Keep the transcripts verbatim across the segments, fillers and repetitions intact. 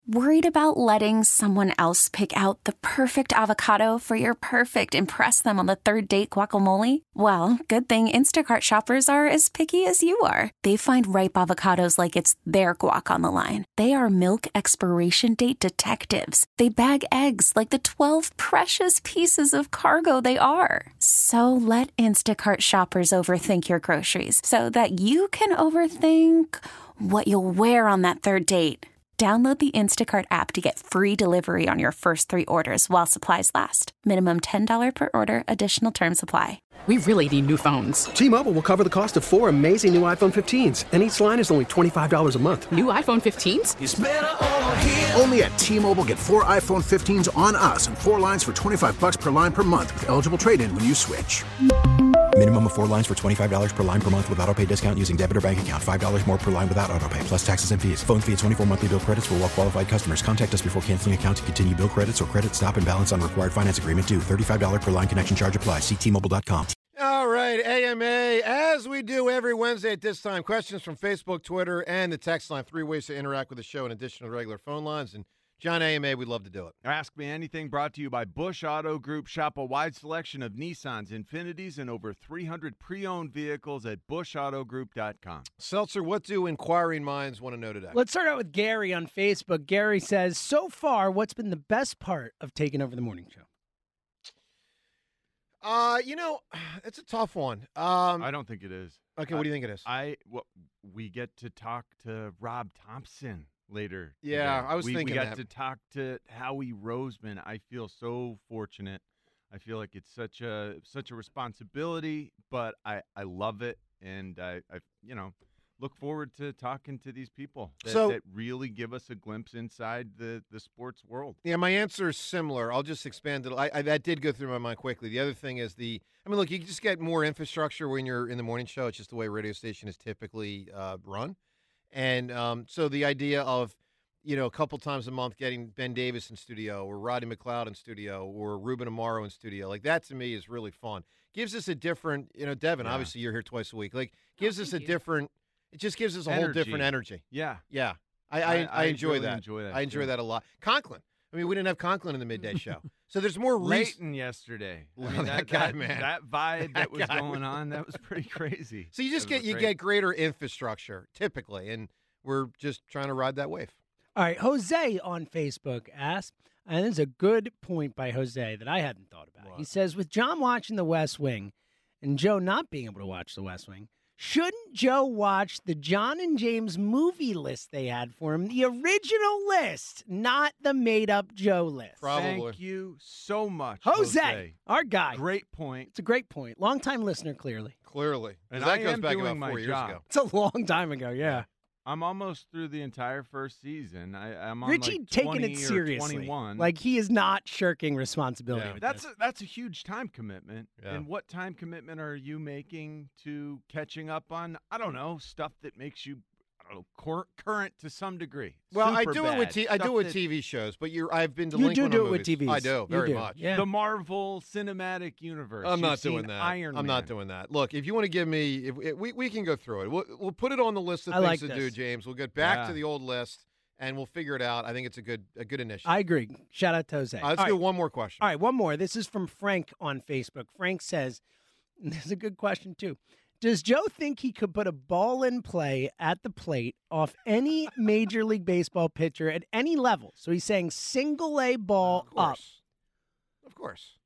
Worried about letting someone else pick out the perfect avocado for your perfect impress them on the third date guacamole? Well, good thing Instacart shoppers are as picky as you are. They find ripe avocados like it's their guac on the line. They are milk expiration date detectives. They bag eggs like the twelve precious pieces of cargo they are. So let Instacart shoppers overthink your groceries so that you can overthink what you'll wear on that third date. Download the Instacart app to get free delivery on your first three orders while supplies last. Minimum ten dollars per order. Additional terms apply. We really need new phones. T-Mobile will cover the cost of four amazing new iPhone fifteens, and each line is only twenty-five dollars a month. New iPhone fifteens? It's better over here. Only at T-Mobile, get four iPhone fifteens on us and four lines for twenty-five dollars per line per month with eligible trade-in when you switch. Minimum of four lines for twenty-five dollars per line per month with autopay discount using debit or bank account. five dollars more per line without autopay, plus taxes and fees. Phone fee at twenty-four monthly bill credits for well-qualified customers. Contact us before canceling account to continue bill credits or credit stop and balance on required finance agreement due. thirty-five dollars per line connection charge applies. See T Mobile dot com. All right, A M A, as we do every Wednesday at this time, questions from Facebook, Twitter, and the text line. Three ways to interact with the show in addition to the regular phone lines. And John, A M A, we'd love to do it. Ask Me Anything brought to you by Bush Auto Group. Shop a wide selection of Nissans, Infinitis, and over three hundred pre-owned vehicles at bush auto group dot com. Seltzer, what do inquiring minds want to know today? Let's start out with Gary on Facebook. Gary says, so far, what's been the best part of taking over the morning show? Uh, you know, it's a tough one. Um, I don't think it is. Okay, I, what do you think it is? I well, we get to talk to Rob Thompson later. Yeah, today. I was we, thinking we got that. to talk to Howie Roseman. I feel so fortunate. I feel like it's such a such a responsibility, but I, I love it, and I, I you know look forward to talking to these people that, So- that really give us a glimpse inside the, the sports world. Yeah, my answer is similar. I'll just expand it. I, I, that did go through my mind quickly. The other thing is the, I mean, look, you just get more infrastructure when you're in the morning show. It's just the way a radio station is typically uh, run. And um, so the idea of, you know, a couple times a month getting Ben Davis in studio or Roddy McLeod in studio or Ruben Amaro in studio, like that to me is really fun. Gives us a different, you know, Devin, Yeah. obviously you're here twice a week. Like gives Oh, us a thank you. different, it just gives us a whole Energy. different energy. Yeah. Yeah. I, I, I- I, I enjoy, really that. enjoy that, I enjoy too. that a lot. Conklin. I mean, we didn't have Conklin in the midday show. So there's more reason. Leighton yesterday. I Well, mean, that that, guy, that, man. that vibe That that was guy going was- on, that was pretty crazy. So you just That get was you great. get greater infrastructure typically, and we're just trying to ride that wave. All right, Jose on Facebook asked, and this is a good point by Jose that I hadn't thought about. He What? says, with John watching The West Wing and Joe not being able to watch The West Wing, shouldn't Joe watch the John and James movie list they had for him, the original list, not the made-up Joe list? Probably. Thank you so much, Jose, Jose. our guy. Great point. It's a great point. Long-time listener, clearly. Clearly, 'Cause And that I goes am back doing about my four years job. ago. It's a long time ago, yeah. I'm almost through the entire first season. I, I'm on Richie like taking twenty it or seriously. twenty-one. Like he is not shirking responsibility. Yeah. with that's this. a, that's a huge time commitment. Yeah. And what time commitment are you making to catching up on? I don't know, stuff that makes you I don't know cur- current to some degree. Well, I Super do it with bad. t- I do Stuff it with that- T V shows, but you're I've been You delinquent do on do it with movies. T Vs. I do You very do. much. Yeah. The Marvel Cinematic Universe. I'm You've not seen doing that. Iron I'm Man. not doing that. Look, if you want to give me, if, if we we can go through it. We'll we'll put it on the list of I things like to this. do, James. We'll get back Yeah. to the old list and we'll figure it out. I think it's a good a good initiative. I agree. Shout out to Jose. Uh, let's All do right. one more question. All right, one more. This is from Frank on Facebook. Frank says, and this is a good question too. Does Joe think he could put a ball in play at the plate off any Major League Baseball pitcher at any level? So he's saying single A ball Of up. course. Of course.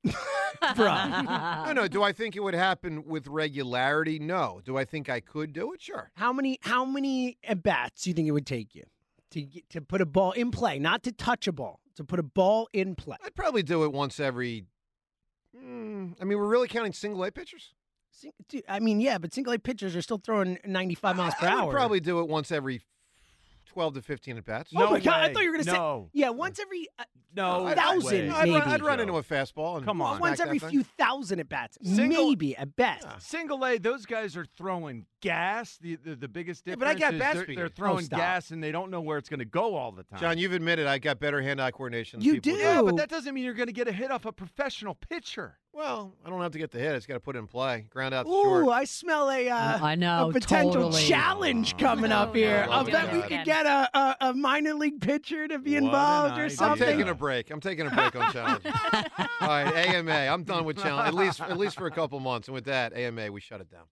Bruh. No, no. Do I think it would happen with regularity? No. Do I think I could do it? Sure. How many how many at bats do you think it would take you to get, to put a ball in play, not to touch a ball, to put a ball in play? I'd probably do it once every. Mm, I mean, we're really counting single A pitchers. Sing- dude, I mean, yeah, but single A pitchers are still throwing ninety-five miles per I, I hour. would probably do it once every twelve to fifteen at bats. Oh No my God, I way. thought you were going to say. No. Yeah, once every. Uh, No, I'd- Thousand, I'd, I'd, run, maybe. I'd run into a fastball. And Come on. smack Once that every thing. few thousand at bats, Single- maybe at best. Yeah. Single A, those guys are throwing gas. The the, the biggest Yeah, difference but I got is bat they're, speed. they're Oh, throwing stop. gas and they don't know where it's going to go all the time. John, you've admitted I got better hand-eye coordination than You people do. yeah, but that doesn't mean you're going to get a hit off a professional pitcher. Well, I don't have to get the hit. It's got to put it in play. Ground out to Ooh, short. I smell a uh, I know, a potential totally. challenge coming up Oh, here. no, I'll my bet we God. could get a, a, a minor league pitcher to be What an involved or idea. I'm something. taking a break. I'm taking a break on challenges. All right, A M A. I'm done with challenge. At least, at least for a couple months. And with that, A M A, we shut it down.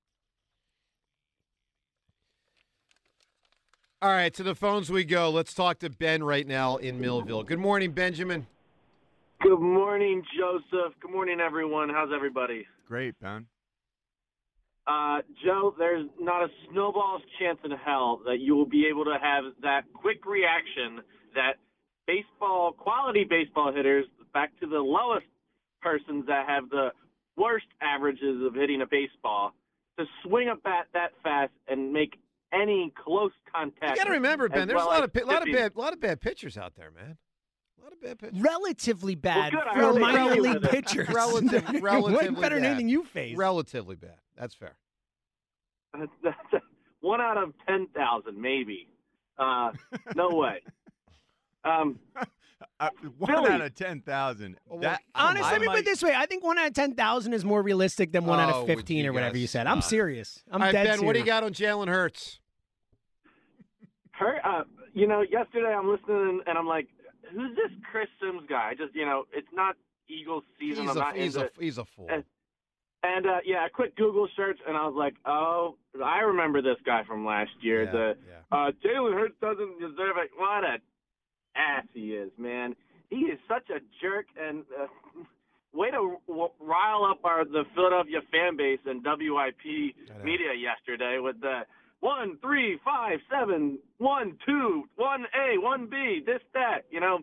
All right, to the phones we go. Let's talk to Ben right now in Millville. Good morning, Benjamin. Good morning, Joseph. Good morning, everyone. How's everybody? Great, Ben. Uh, Joe, there's not a snowball's chance in hell that you will be able to have that quick reaction that baseball, quality baseball hitters, back to the lowest persons that have the worst averages of hitting a baseball, to swing a bat that fast and make any close contact. You got to remember, Ben. as There's well a lot as of pi- lot of pitching. bad, lot of bad pitchers out there, man. A lot of bad pitchers. Relatively bad good, I for really minor agree league with it. pitchers. Relative- Way relatively better than bad. anything you face. Relatively bad. That's fair. That's one out of ten thousand, maybe. Uh, no way. Um, Uh, one Philly. out of ten thousand. Well, That Honestly, I let me put might- it this way. I think one out of ten thousand is more realistic than one out Oh, of would fifteen you or whatever guys you said. I'm stop. serious. I'm All right, dead Ben, serious. what do you got on Jalen Hurts? her, uh, you know, yesterday I'm listening and I'm like, who's this Chris Sims guy? I just, you know, it's not Eagles season. He's I'm a, not he's, into a, he's a fool. Uh, And, uh, yeah, a quick Google search, and I was like, oh, I remember this guy from last year. Yeah, the yeah. uh, Jalen Hurts doesn't deserve it. What a ass he is, man. He is such a jerk, and uh, way to w- rile up our the Philadelphia fan base and W I P I know. media yesterday with the one, three, five, seven, one, two, one A, one B, this, that, you know.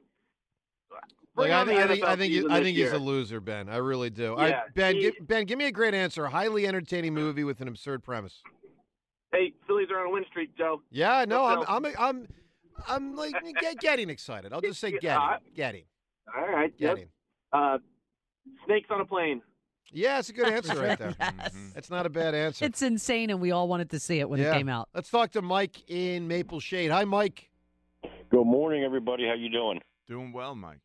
Like, Bring I, on the I think, N F L I think, he- season I this think he's year. a loser, Ben. I really do. All right, Yeah, Ben, he- gi- Ben, give me a great answer. A highly entertaining movie with an absurd premise. Hey, Phillies are on a win streak, Joe. Yeah, no, I'm, Let's I'm, I'm, I'm like get, getting excited. I'll just say Yeah, getting, I- getting, All right, yep. getting. Uh, snakes on a plane. Yeah, it's a good answer right there. Yes. That's not a bad answer. It's insane, and we all wanted to see it when Yeah. it came out. Let's talk to Mike in Maple Shade. Hi, Mike. Good morning, everybody. How you doing? Doing well, Mike.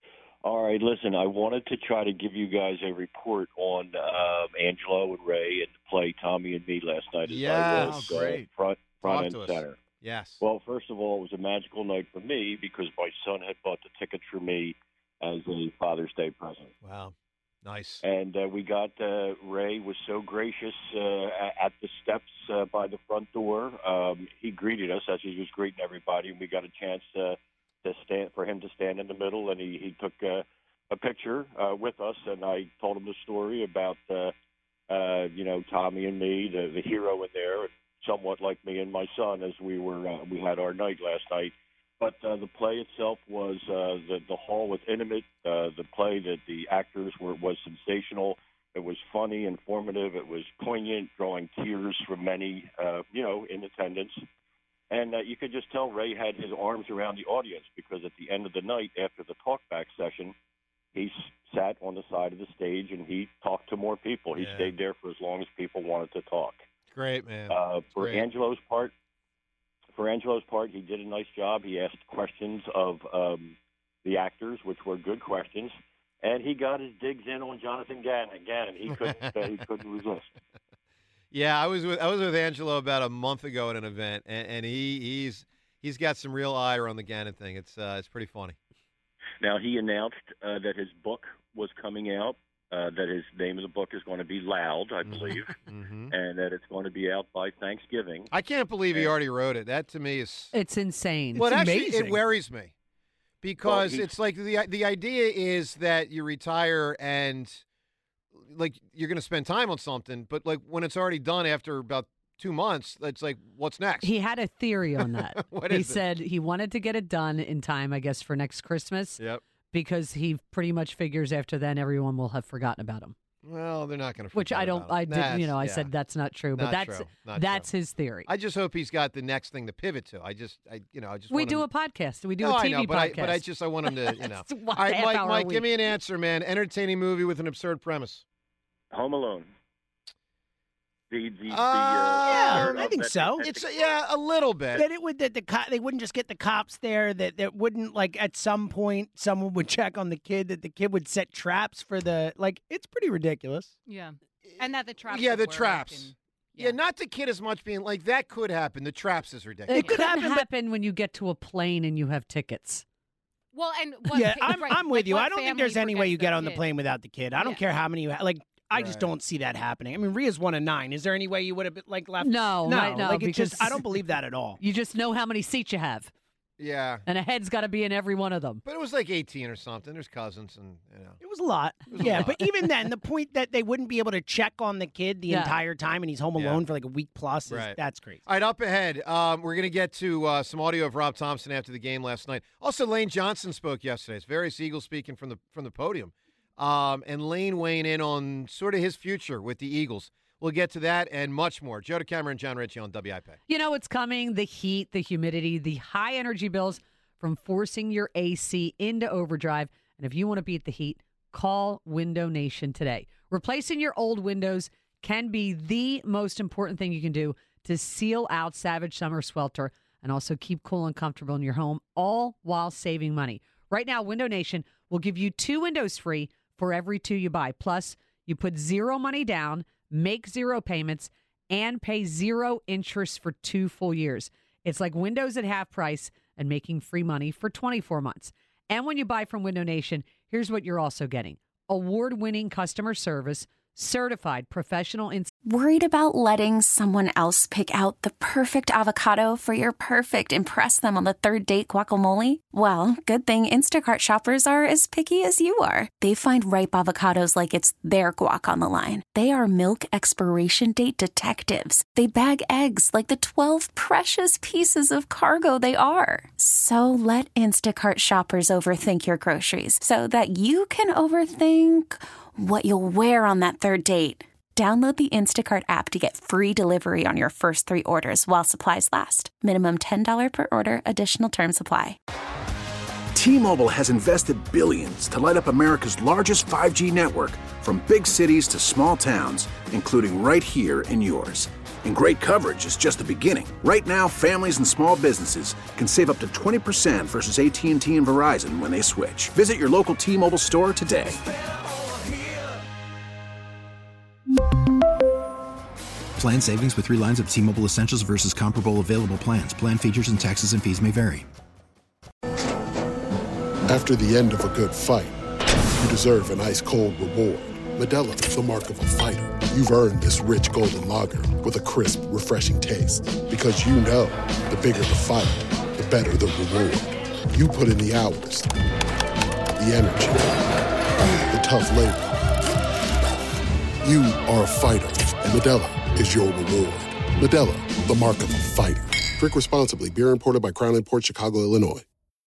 All right, listen, I wanted to try to give you guys a report on um, Angelo and Ray and the play Tommy and Me last night. as I Yes. was, Oh, uh, great. front front Talk and to us. center. Yes. Well, first of all, it was a magical night for me because my son had bought the tickets for me as a Father's Day present. Wow. Nice. And uh, we got uh, Ray was so gracious uh, a- at the steps uh, by the front door. Um, he greeted us as he was greeting everybody, and we got a chance uh, to stand for him to stand in the middle, and he he took uh, a picture uh, with us, and I told him the story about uh, uh, you know Tommy and me, the the hero in there, somewhat like me and my son as we were uh, we had our night last night. But uh, the play itself was uh, the the hall was intimate. Uh, the play that the actors were was sensational. It was funny, informative. It was poignant, drawing tears from many, uh, you know, in attendance. And uh, you could just tell Ray had his arms around the audience because at the end of the night, after the talkback session, he s- sat on the side of the stage and he talked to more people. He Yeah. stayed there for as long as people wanted to talk. Great, man. Uh, for Great. Angelo's part, for Angelo's part, he did a nice job. He asked questions of um, the actors, which were good questions, and he got his digs in on Jonathan Gannon. Gannon, he couldn't, uh, he couldn't resist. Yeah, I was with I was with Angelo about a month ago at an event, and, and he he's he's got some real ire on the Gannon thing. It's uh, it's pretty funny. Now he announced uh, that his book was coming out. Uh, that his name of the book is going to be Loud, I believe, hmm and that it's going to be out by Thanksgiving. I can't believe he already wrote it. That to me is It's insane. well, It's actually, amazing. it worries me because Well, he- it's like the the idea is that you retire and like you're going to spend time on something, but like when it's already done after about two months, it's like what's next? He had a theory on that. What he is it? said he wanted to get it done in time, I guess, for next Christmas Yep. because he pretty much figures after then everyone will have forgotten about him. Well, they're not going to. Which I don't. I did. You know, I yeah. said that's not true, but Not that's true. Not that's true. his theory. I just hope he's got the next thing to pivot to. I just, I, you know, I just. we want do him... a podcast. We do no, a T V I know, but podcast. I, but I just, I want him to, you know. It's All one right, half Mike, hour a Mike, week. give me an answer, man. Entertaining movie with an absurd premise. Home Alone. The, the, the, Uh, Yeah, start I of think that- so. that- It's yeah, a little bit. That it would that the co- they wouldn't just get the cops there. That that wouldn't like at some point someone would check on the kid. That the kid would set traps for the like. It's pretty ridiculous. Yeah, and that the traps. Yeah, would the work traps. and- Yeah. not the kid as much being like that could happen. The traps is ridiculous. It could happen, when you get to a plane and you have tickets. Well, and what, yeah, pa- I'm right, I'm with like you. what I don't think family there's any way forgets you get their on the kid? plane without the kid. I don't Yeah. care how many you have. Like I just Right. don't see that happening. I mean, Ria's one of nine. Is there any way you would have been like left? No, no, right, no, like it's just because- I don't believe that at all. You just know how many seats you have, Yeah, and a head's got to be in every one of them. but it was like eighteen or something. There's cousins and you know. It was a lot. was a yeah, lot. but even then, the point that they wouldn't be able to check on the kid the Yeah. entire time and he's home Yeah. alone for like a week plus, is, Right. that's crazy. All right, up ahead, um, we're going to get to uh, some audio of Rob Thompson after the game last night. Also, Lane Johnson spoke yesterday. It's various Eagles speaking from the from the podium, um, and Lane weighing in on sort of his future with the Eagles. We'll get to that and much more. Joe DeCamera and John Ritchie on W I P. You know what's coming: the heat, the humidity, the high energy bills from forcing your A C into overdrive. And if you want to beat the heat, call Window Nation today. Replacing your old windows can be the most important thing you can do to seal out Savage Summer Swelter and also keep cool and comfortable in your home, all while saving money. Right now, Window Nation will give you two windows free for every two you buy. Plus, you put zero money down, make zero payments, and pay zero interest for two full years. It's like windows at half price and making free money for twenty-four months. And when you buy from Window Nation, here's what you're also getting: award-winning customer service, certified professional in Worried about letting someone else pick out the perfect avocado for your perfect impress them on the third date guacamole? Well, good thing Instacart shoppers are as picky as you are. They find ripe avocados like it's their guac on the line. They are milk expiration date detectives. They bag eggs like the twelve precious pieces of cargo they are. So let Instacart shoppers overthink your groceries so that you can overthink what you'll wear on that third date. Download the Instacart app to get free delivery on your first three orders while supplies last. Minimum ten dollars per order. Additional terms apply. T-Mobile has invested billions to light up America's largest five G network, from big cities to small towns, including right here in yours. And great coverage is just the beginning. Right now, families and small businesses can save up to twenty percent versus A T and T and Verizon when they switch. Visit your local T-Mobile store today. Plan savings with three lines of T-Mobile Essentials versus comparable available plans. Plan features and taxes and fees may vary. After the end of a good fight, you deserve an ice-cold reward. Modelo is the mark of a fighter. You've earned this rich golden lager with a crisp, refreshing taste. Because you know, the bigger the fight, the better the reward. You put in the hours, the energy, the tough labor. You are a fighter, and Modelo is your reward. Modelo, the mark of a fighter. Drink responsibly. Beer imported by Crown Imports, Chicago, Illinois.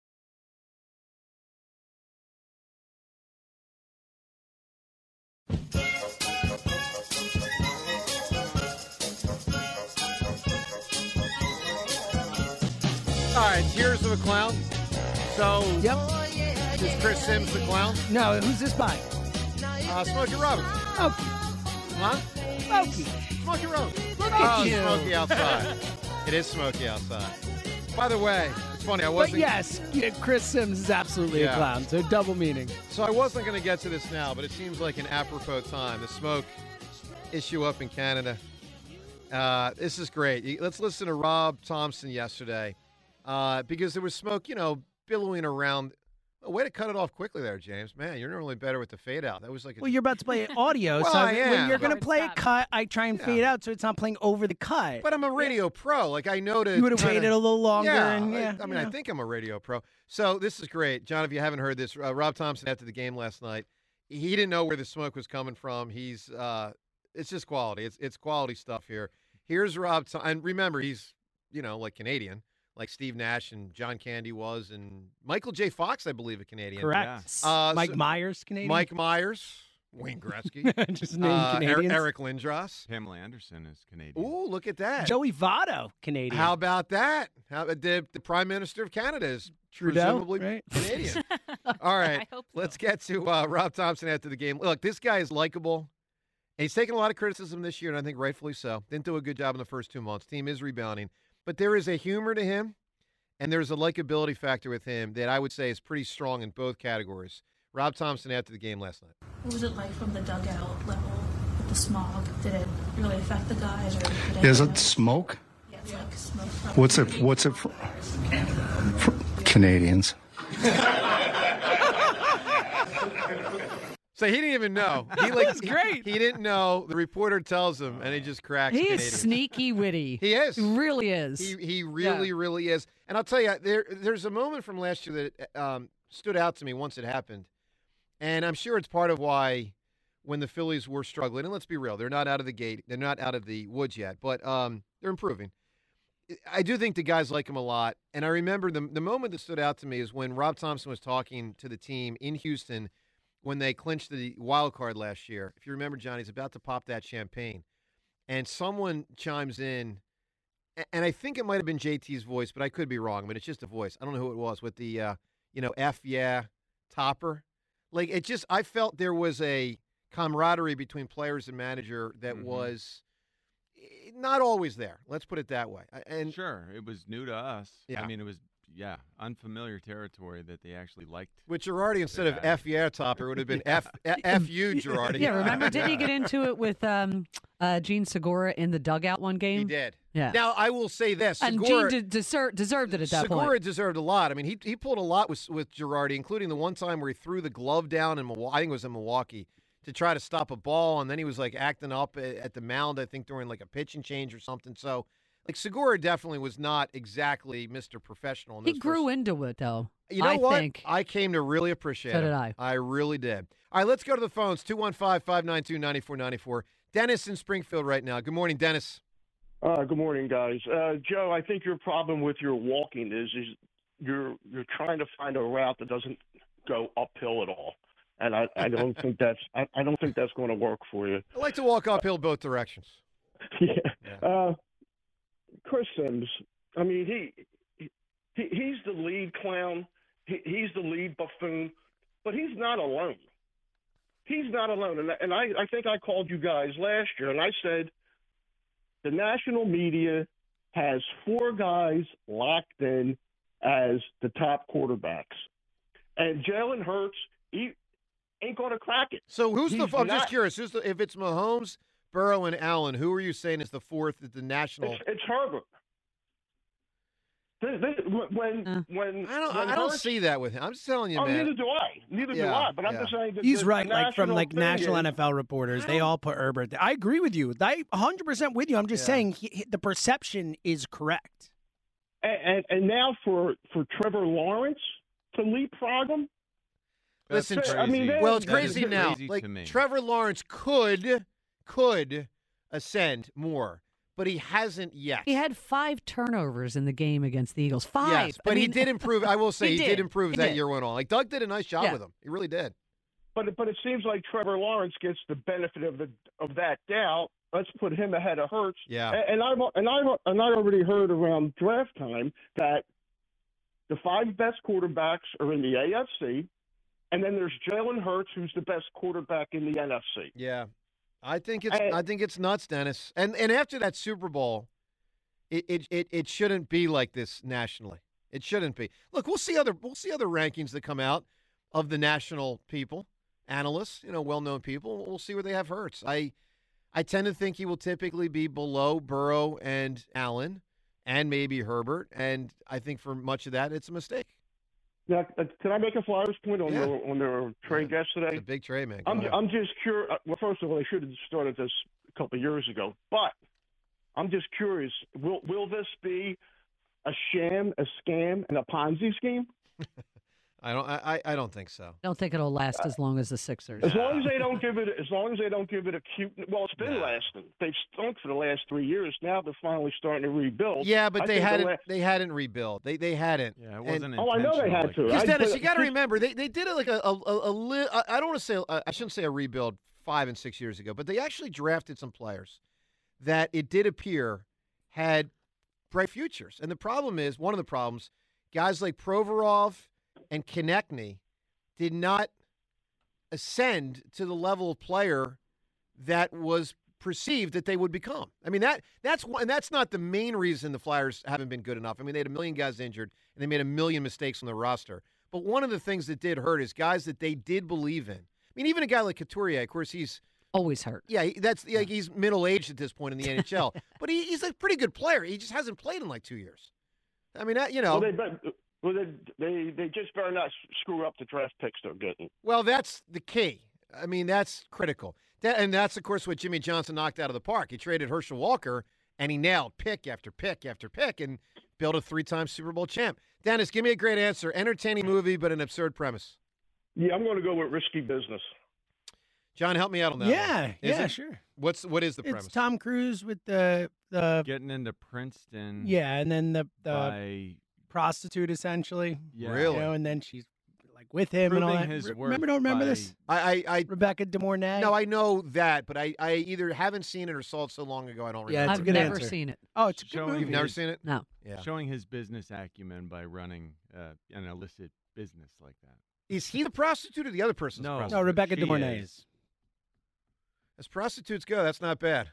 All right, Tears of a Clown. So, Yep. is Chris Sims the clown? No, who's this by? Uh, Smokey Robinson. Smokey. Huh? Smokey. Smokey Robinson. Look oh, at you. Smokey outside. It is Smokey outside. By the way, it's funny. I But wasn't. yes, yeah, Chris Sims is absolutely Yeah. a clown, so double meaning. So I wasn't going to get to this now, but it seems like an apropos time. The smoke issue up in Canada. Uh, this is great. You- Let's listen to Rob Thompson yesterday, uh, because there was smoke, you know, billowing around. A way to cut it off quickly there, James. Man, you're normally better with the fade out. That was like a Well, you're about to play audio, Well, so I when am, you're going to but- play a cut, I try and Yeah. fade out so it's not playing over the cut. But I'm a radio pro. Like, I know to You would've kinda- waited a little longer Yeah, and- I- yeah, I, mean, you know. I think I'm a radio pro. So this is great, John. If you haven't heard this, uh, Rob Thompson after the game last night, he didn't know where the smoke was coming from. He's, uh, it's just quality. It's it's quality stuff here. Here's Rob, Th- and remember, he's you know like Canadian, like Steve Nash and John Candy was, and Michael J. Fox, I believe, a Canadian. Correct. Uh, Mike so- Myers, Canadian. Mike Myers. Wayne Gretzky. Just name uh, Canadians. Eric Lindros. Pamela Anderson is Canadian. Ooh, look at that. Joey Votto, Canadian. How about that? How about the, the Prime Minister of Canada is Trudeau, presumably right? Canadian. All right. I hope so. Let's get to uh, Rob Thompson after the game. Look, this guy is likable. He's taken a lot of criticism this year, and I think rightfully so. Didn't do a good job in the first two months. Team is rebounding. But there is a humor to him, and there's a likability factor with him that I would say is pretty strong in both categories. Rob Thompson after the game last night. What was it like from the dugout level with the smog? Did it really affect the guys? Or did it Is it smoke? Yeah, it's like smoke. What's it? What's it for? for Canadians. So he didn't even know. He like That's great. He, he didn't know. The reporter tells him, and he just cracks. He is Canadians. sneaky witty. He is. He really is. He he really Yeah. really is. And I'll tell you, there there's a moment from last year that um, stood out to me once it happened, and I'm sure it's part of why when the Phillies were struggling. And let's be real, they're not out of the gate. They're not out of the woods yet, but um, they're improving. I do think the guys like him a lot, and I remember the the moment that stood out to me is when Rob Thompson was talking to the team in Houston when they clinched the wild card last year. If you remember, Johnny's about to pop that champagne, and someone chimes in, and I think it might have been J T's voice, but I could be wrong. I mean, it's just a voice. I don't know who it was with the, uh, you know, F yeah, topper. Like, it just, I felt there was a camaraderie between players and manager that Mhm. was not always there. Let's put it that way. And sure, it was new to us. Yeah. I mean, it was, yeah, unfamiliar territory that they actually liked. with Girardi, instead of Yeah. F yeah, topper, it would have been F, F you, Girardi. Yeah, remember? Didn't he get into it with um, uh, Gene Segura in the dugout one game? He did. Yeah. Now, I will say this. and Segura- Gene de- deser- deserved it at that Segura point. deserved a lot. I mean, he he pulled a lot with with Girardi, including the one time where he threw the glove down in Milwaukee. I think it was in Milwaukee to try to stop a ball, and then he was like acting up at, at the mound. I think during like a pitching change or something. So, like Segura definitely was not exactly Mister Professional. In He those grew first- into it, though. You know I what? think. I came to really appreciate So him. did I. I really did. All right, let's go to the phones. two one five, five nine two, nine four nine four. Dennis in Springfield right now. Good morning, Dennis. Uh, good morning, guys. Uh, Joe, I think your problem with your walking is is you're you're trying to find a route that doesn't go uphill at all, and I, I don't think that's I, I don't think that's going to work for you. I like to walk uphill both directions. yeah. Uh, Chris Sims. I mean, he, he he's the lead clown. He, he's the lead buffoon, but he's not alone. He's not alone, and and I I think I called you guys last year, and I said the national media has four guys locked in as the top quarterbacks, and Jalen Hurts he ain't going to crack it. So who's He's the? I'm not- just curious. Who's the? If it's Mahomes, Burrow, and Allen, who are you saying is the fourth at the national? It's, it's Herbert. This, this, when when I don't. when I don't Hurts- see that with him. I'm just telling you, Oh, man. neither do I. Neither do Yeah, I. But I'm yeah. just saying that He's the right, like from national like thing national is- N F L reporters, they all put Herbert there. I agree with you. I one hundred percent with you. I'm just Yeah. saying he, he- the perception is correct. And, and, and now for, for Trevor Lawrence to leapfrog him. Listen, That's I mean, well, it's that is crazy now. crazy Like to me. Trevor Lawrence could could ascend more, but he hasn't yet. He had five turnovers in the game against the Eagles. Five. Yes, but I he mean, did improve. I will say he, he did. did. improve He as that did. year went on. Like Doug did a nice job Yeah. with him. He really did. But but it seems like Trevor Lawrence gets the benefit of the of that doubt. Let's put him ahead of Hurts. Yeah. And, and I've and I and I already heard around draft time that the five best quarterbacks are in the A F C, and then there's Jalen Hurts, who's the best quarterback in the N F C. Yeah, I think it's And- I think it's nuts, Dennis. And and after that Super Bowl, it it, it it shouldn't be like this nationally. It shouldn't be. Look, we'll see other we'll see other rankings that come out of the national people, analysts, you know, well-known people. We'll see where they have Hurts. I I tend to think he will typically be below Burrow and Allen and maybe Herbert, and I think for much of that it's a mistake. Now, uh, can I make a Flyers point on Yeah. their on their trade yesterday? It's a big trade, man. Go I'm, ahead. I'm just curious. Well, first of all, they should have started this a couple of years ago. But I'm just curious. Will will this be a sham, a scam, and a Ponzi scheme? I don't. I, I don't think so. I don't think it'll last as long as the Sixers. As long as they don't give it, as long as they don't give it a cute. Well, it's been lasting. They've stunk for the last three years. Now they're finally starting to rebuild. Yeah, but I they think the hadn't. la- They hadn't rebuilt. They they hadn't. Yeah, it wasn't. And- Oh, I know they had to. Because I- Dennis, but- you got to remember, they they did it like a a, a, a li- I I don't want to say I shouldn't say a rebuild five and six years ago, but they actually drafted some players that it did appear had bright futures. And the problem is, one of the problems, guys like Provorov and Konechny did not ascend to the level of player that was perceived that they would become. I mean, that that's one, and that's not the main reason the Flyers haven't been good enough. I mean, they had a million guys injured, and they made a million mistakes on the roster. But one of the things that did hurt is guys that they did believe in. I mean, even a guy like Couturier, of course, he's always hurt. Yeah, he, that's like he's middle aged at this point in the N H L, but he, he's a pretty good player. He just hasn't played in like two years. I mean, that, you know. Well, they, bet- well, they, they they just better not screw up the draft picks they're getting. Well, that's the key. I mean, that's critical. That, and that's, of course, what Jimmy Johnson knocked out of the park. He traded Herschel Walker, and he nailed pick after pick after pick and built a three-time Super Bowl champ. Dennis, give me a great answer. Entertaining movie, but an absurd premise. Yeah, I'm going to go with Risky Business. John, help me out on that. Yeah, one. Is yeah, it? sure. What's what is the It's premise? Tom Cruise with the the Getting into Princeton. yeah, and then the the by prostitute essentially. Yeah. You Really? know, and then she's like with him and all Proving that. his Re- worth remember? Don't remember by- this? I, I, I Rebecca De Mornay. no, I know that, but I, I either haven't seen it or saw it so long ago I don't remember. Yeah, it's I've a good never answer. seen it. Oh, it's a good Showing movie. You've never his- seen it? No. Yeah. Showing his business acumen by running uh, an illicit business like that. Is he the prostitute or the other person's No. prostitute? No, Rebecca She De Mornay is. is. As prostitutes go, that's not bad.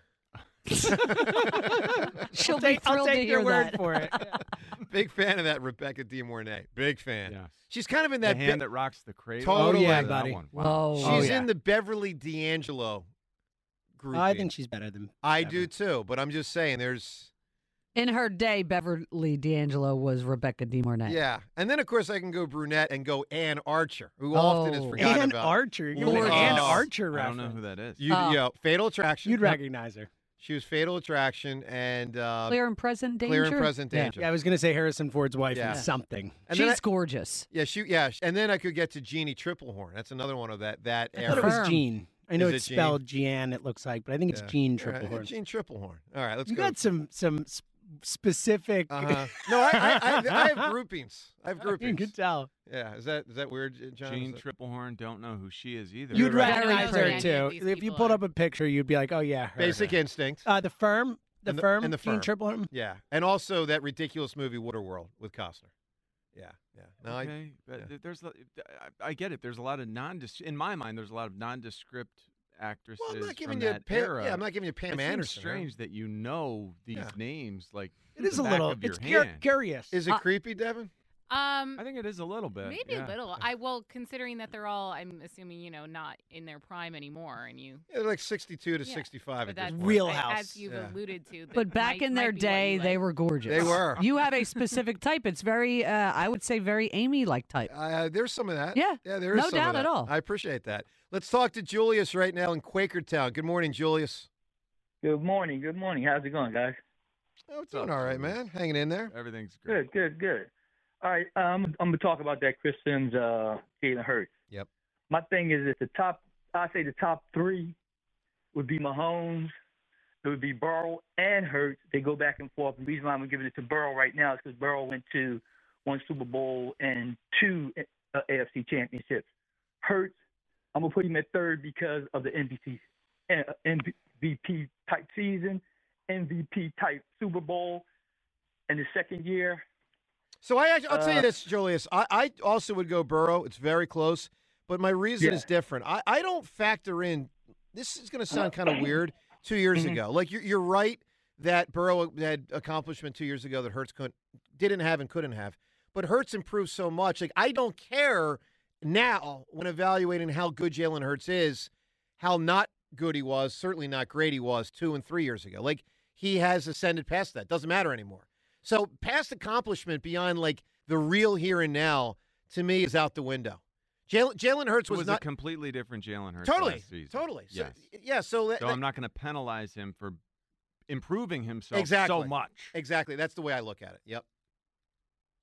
She'll I'll be take, I'll thrilled to take your hear word that. for it. Big fan of that Rebecca De Mornay. Big fan. Yes. She's kind of in The that hand bit- that rocks the cradle. Totally. Oh, yeah, That buddy. one. Whoa. She's Oh, yeah. in the Beverly D'Angelo group. I think she's better than. I Beverly. do too, but I'm just saying there's In her day, Beverly D'Angelo was Rebecca De Mornay. yeah. And then of course I can go brunette and go Ann Archer, who often is Oh. forgotten Ann about. Archer. You're an Gorgeous. Ann Oh. Archer I don't reference. know who that is. You, Oh. you know, Fatal Attraction. You'd Yep. recognize her. She was Fatal Attraction and uh, Clear and present danger. Clear and Present Yeah. Danger. Yeah, I was going to say Harrison Ford's wife Yeah. in something. And She's then I- gorgeous. Yeah, she yeah, and then I could get to Jeannie Triplehorn. That's another one of that that I era. thought it was Firm. Jean. I know Is it's it Jean? spelled Jeanne, it looks like, but I think it's Yeah. Jean All right, Triplehorn. Jean Triplehorn. All right, let's You go. got some some s- specific. Uh-huh. No, I, I, I, I have groupings. I have You groupings. can tell. Yeah, is that is that weird, John? Jean Is that- Triplehorn, don't know who she is either. You'd You're right. recognize Very her good. too. These If you people pulled are- up a picture, you'd be like, "Oh yeah, her." Basic Instinct. Uh, the firm, the And the- firm, and the Jean Firm. Triplehorn. Yeah, and also that ridiculous movie Waterworld with Costner. Yeah, yeah. No, I, Okay, but yeah. th- there's, a- I, I get it. There's a lot of nondescript. In my mind, there's a lot of nondescript actresses well, I'm not from giving you that Pam, era. yeah, I'm not giving you It Pam seems Anderson. huh? strange that you know these Yeah. names like It is the a back little. of your It's cur- hand. curious. Is it Uh, creepy, Devin? Um, I think it is a little bit. maybe yeah. a little. I well, considering that they're all, I'm assuming, you know, not in their prime anymore, and you. Yeah, like sixty-two to Yeah, sixty-five But at this that's point. Wheelhouse. as you've Yeah. alluded to. that But back might- in their might be what day, you they like. were gorgeous. They were. You have a specific type. It's very, uh, I would say, very Amy-like type. Uh, there's some of that. Yeah, yeah, there is no some of doubt that. at all. I appreciate that. Let's talk to Julius right now in Quakertown. Good morning, Julius. Good morning. Good morning. How's it going, guys? Oh, it's doing all right, man. Hanging in there. Everything's great. Good, good, good. All right, um, I'm going to talk about that Chris Sims, uh, Jalen Hurts. Yep. My thing is, that the top, I say the top three would be Mahomes, it would be Burrow and Hurts. They go back and forth. The reason why I'm giving it to Burrow right now is because Burrow went to one Super Bowl and two uh, A F C championships. Hurts, I'm going to put him at third because of the M V P, uh, M V P type season, M V P type Super Bowl, and the second year. So I, I'll tell you Uh, this, Julius. I, I also would go Burrow. It's very close, but my reason Yeah. is different. I, I don't factor in. This is going to sound kind of weird. Two years Mhm. ago, like you're, you're right that Burrow had accomplishment two years ago that Hurts couldn't, didn't have and couldn't have. But Hurts improved so much. Like I don't care now when evaluating how good Jalen Hurts is, how not good he was. Certainly not great he was two and three years ago. Like he has ascended past that. Doesn't matter anymore. So past accomplishment beyond like the real here and now to me is out the window. Jalen Jalen Hurts It was, was not a completely different Jalen Hurts totally, last season. totally. So, Yes. yeah. So, that, So that- I'm not going to penalize him for improving himself exactly so much. Exactly. That's the way I look at it. Yep.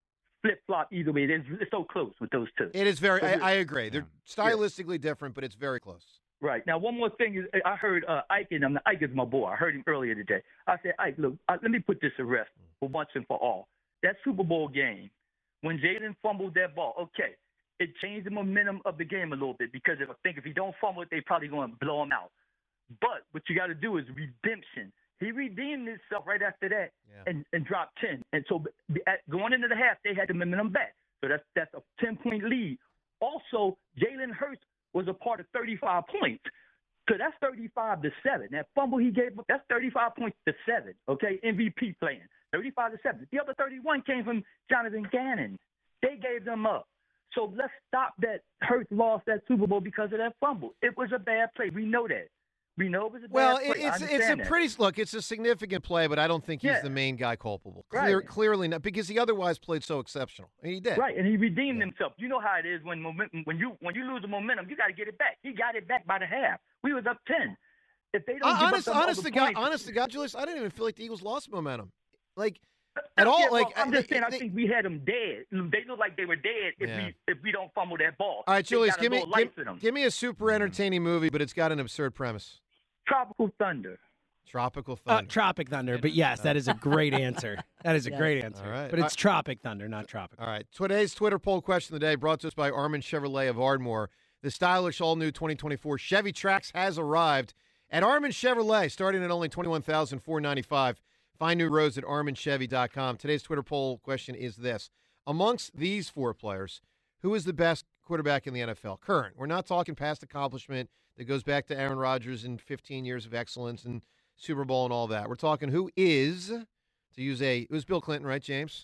flip flop either way. It's, it's so close with those two. It is very. So I, it- I agree. They're stylistically different, but it's very close. Right. Now, one more thing is I heard uh, Ike, and um, Ike is my boy. I heard him earlier today. I said, Ike, look, uh, let me put this to rest for once and for all. That Super Bowl game, when Jalen fumbled that ball, okay, it changed the momentum of the game a little bit because if I think if he don't fumble it, they probably going to blow him out. But what you got to do is redemption. He redeemed himself right after that and, and dropped ten. And so b- at, going into the half, they had the momentum back. So that's that's a ten-point lead. Also, Jalen Hurts was a part of thirty-five points. So that's thirty-five to seven. That fumble he gave up, that's thirty-five points to seven. Okay, M V P playing. thirty-five to seven. The other thirty-one came from Jonathan Gannon. They gave them up. So let's stop that Hurts lost that Super Bowl because of that fumble. It was a bad play. We know that. We know it was a Well, bad play. I it's it's a understand that. pretty look. It's a significant play, but I don't think he's Yeah. the main guy culpable. Clear, Right. Clearly not, because he otherwise played so exceptional. And he did. Right, and he redeemed himself. You know how it is when momentum, when you when you lose the momentum, you got to get it back. He got it back by the half. We was up ten. If they don't Uh, give honest, up them honest other to God, points, honest to God, Julius, I didn't even feel like the Eagles lost momentum, like Yeah, at all. well, like I'm I- just saying, they- I think we had them dead. They look like they were dead if Yeah. we if we don't fumble that ball. All right, They Julius, got a give me little life give, in them. give me a super entertaining movie, but it's got an absurd premise. Tropical Thunder. Tropical Uh, Thunder. Tropic Thunder, but yes, that is a great answer. That is a Yes. great answer. All right. But it's Uh, Tropic Thunder, not Tropic. All right. Today's Twitter poll question of the day brought to us by Armin Chevrolet of Ardmore. The stylish all-new twenty twenty-four Chevy Trax has arrived at Armin Chevrolet, starting at only twenty-one thousand four hundred ninety-five dollars. Find new roads at armin chevy dot com. Today's Twitter poll question is this. Amongst these four players, who is the best quarterback in the N F L? Current. We're not talking past accomplishment that goes back to Aaron Rodgers and fifteen years of excellence and Super Bowl and all that. We're talking who is, to use a, it was Bill Clinton, right, James?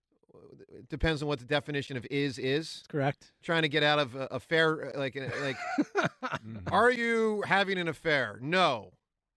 It depends on what the definition of is is. Correct. Trying to get out of a, a fair, like, like, are you having an affair? No.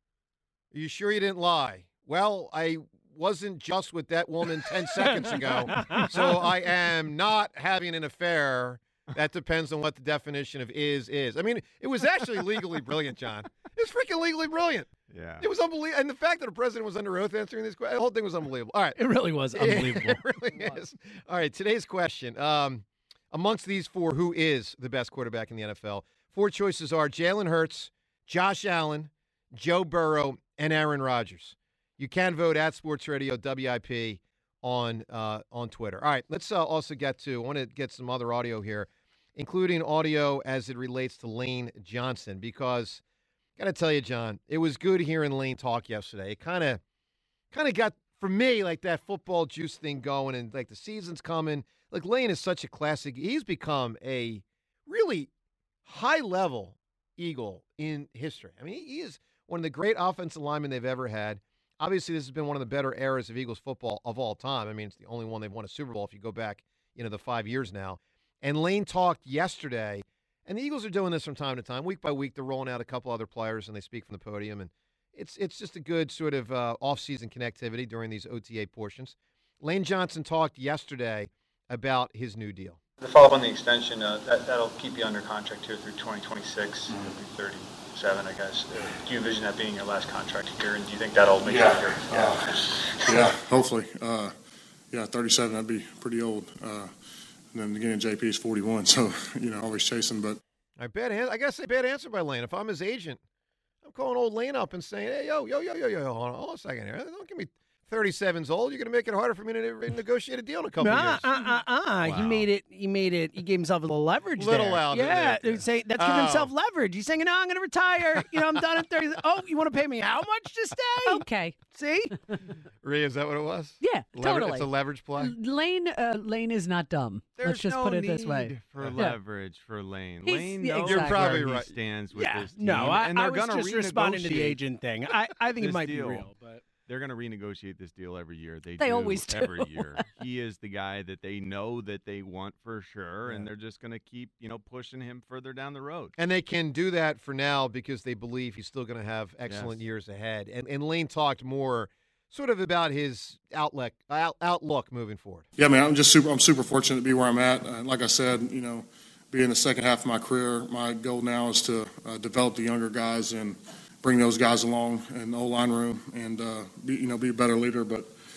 Are you sure you didn't lie? Well, I wasn't just with that woman ten seconds ago, so I am not having an affair. That depends on what the definition of is is. I mean, it was actually legally brilliant, John. It was freaking legally brilliant. Yeah. It was unbelievable. And the fact that the president was under oath answering these questions, the whole thing was unbelievable. All right. It really was unbelievable. It really is. All right, today's question. Um, amongst these four, who is the best quarterback in the N F L? Four choices are Jalen Hurts, Josh Allen, Joe Burrow, and Aaron Rodgers. You can vote at Sports Radio W I P on uh, on Twitter. All right, let's uh, also get to, I want to get some other audio here, including audio as it relates to Lane Johnson, because got to tell you, John, it was good hearing Lane talk yesterday. It kind of kind of got, for me, like that football juice thing going, and like the season's coming. Like, Lane is such a classic. He's become a really high-level Eagle in history. I mean, he, he is one of the great offensive linemen they've ever had. Obviously, this has been one of the better eras of Eagles football of all time. I mean, it's the only one they've won a Super Bowl if you go back, you know, the five years now. And Lane talked yesterday, and the Eagles are doing this from time to time. Week by week, they're rolling out a couple other players, and they speak from the podium. And it's it's just a good sort of uh, off-season connectivity during these O T A portions. Lane Johnson talked yesterday about his new deal. The follow-up on the extension, uh, that, that'll keep you under contract here through twenty twenty-six, it'll be thirty-seven, I guess. Uh, do you envision that being your last contract here, and do you think that'll make Yeah, you your yeah. Yeah, hopefully. Uh, yeah, thirty-seven, that'd be pretty old. Uh, and then again, J P is forty-one, so, you know, always chasing. But All right, bad an- I got to say, bad answer by Lane. If I'm his agent, I'm calling old Lane up and saying, hey, yo, yo, yo, yo, yo, hold on, hold on a second here. Don't give me thirty-seven's old. You're going to make it harder for me to ne- negotiate a deal in a couple Nah, years. uh, uh, uh. He made it. He made it. He gave himself a little leverage. Little there. louder Yeah, there. they're saying that's giving Oh. himself leverage. He's saying, "No, I'm going to retire. You know, I'm done at thirty. Oh, you want to pay me how much to stay? Okay. See? Rhea, is that what it was? Yeah, Lever- totally. It's a leverage play. Lane uh, Lane is not dumb. There's Let's just no put it need this way. for Yeah. leverage for Lane. He's- Lane yeah, knows exactly. You're probably where right. he stands with Yeah. this team. No, I, and I they're was gonna just responding to the renegotiate agent thing. I, I think it this might deal. be real, but They're going to renegotiate this deal every year. They, They do always do. every year. He is the guy that they know that they want for sure, and they're just going to keep, you know, pushing him further down the road. And they can do that for now because they believe he's still going to have excellent Yes. years ahead. And, and Lane talked more sort of about his outlook, out, outlook moving forward. yeah, man, I'm just super. I'm super fortunate to be where I'm at. Uh, like I said, you know, being in the second half of my career, my goal now is to uh, develop the younger guys and bring those guys along in the O-line room and uh, be, you know, be a better leader. But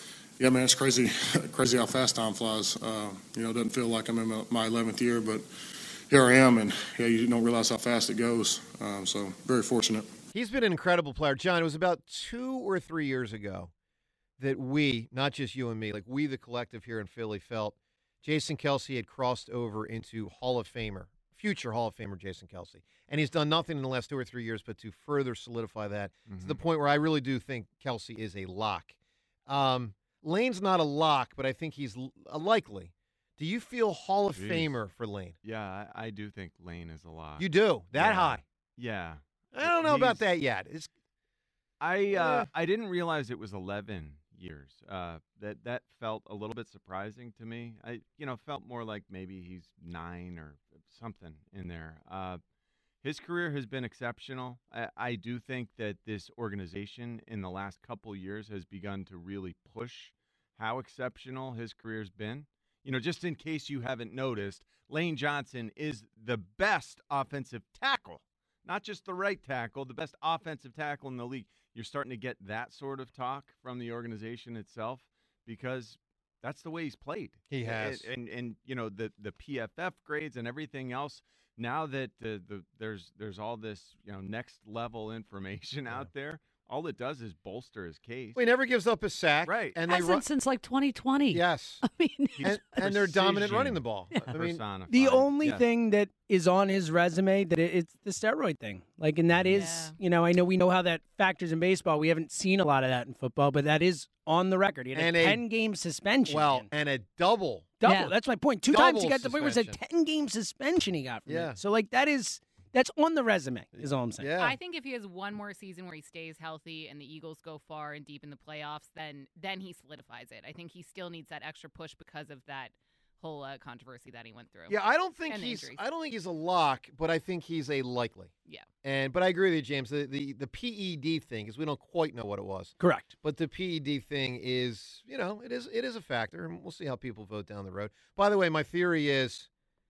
Yeah, man, it's crazy, crazy how fast time flies. Uh, you know, it doesn't feel like I'm in my- my eleventh year, but here I am, and yeah, you don't realize how fast it goes. Um, so very fortunate. He's been an incredible player. John, it was about two or three years ago that we, not just you and me, like we, the collective here in Philly, felt Jason Kelce had crossed over into Hall of Famer, future Hall of Famer Jason Kelce. And he's done nothing in the last two or three years but to further solidify that Mm-hmm. to the point where I really do think Kelce is a lock. Um, Lane's not a lock, but I think he's l- a likely. Do you feel Hall of Jeez. Famer for Lane? Yeah, I, I do think Lane is a lot. You do? That Yeah. high? Yeah. I don't know about He's- that yet. It's I uh, Yeah. I didn't realize it was eleven years. Uh, that that felt a little bit surprising to me. I you know felt more like maybe he's nine or something in there. Uh, his career has been exceptional. I, I do think that this organization in the last couple years has begun to really push how exceptional his career's been. You know, just in case you haven't noticed, Lane Johnson is the best offensive tackle, not just the right tackle, the best offensive tackle in the league. You're starting to get that sort of talk from the organization itself because that's the way he's played. He has. And, and, and you know, the, the P F F grades and everything else, now that the, the there's there's all this, you know, next level information out there, all it does is bolster his case. Well, he never gives up a sack. Right. And they Hasn't run. since like twenty twenty. Yes. I mean, and, and they're dominant running the ball. I mean, The only Yes. thing that is on his resume that it, it's the steroid thing. Like, and that is, you know, I know we know how that factors in baseball. We haven't seen a lot of that in football, but that is on the record. He had And a a- ten-game suspension. well, and a double. double. Yeah. That's my point. Two times he Double got the it was a suspension. ten-game suspension he got from Yeah. it. So like that is that's on the resume. Is all I'm saying. Yeah. I think if he has one more season where he stays healthy and the Eagles go far and deep in the playoffs, then then he solidifies it. I think he still needs that extra push because of that whole uh, controversy that he went through. Yeah, I don't think And the he's. injuries. I don't think he's a lock, but I think he's a likely. Yeah. And but I agree with you, James. The the, the P E D thing is we don't quite know what it was. Correct. But the P E D thing is, you know, it is it is a factor, and we'll see how people vote down the road. By the way, my theory is,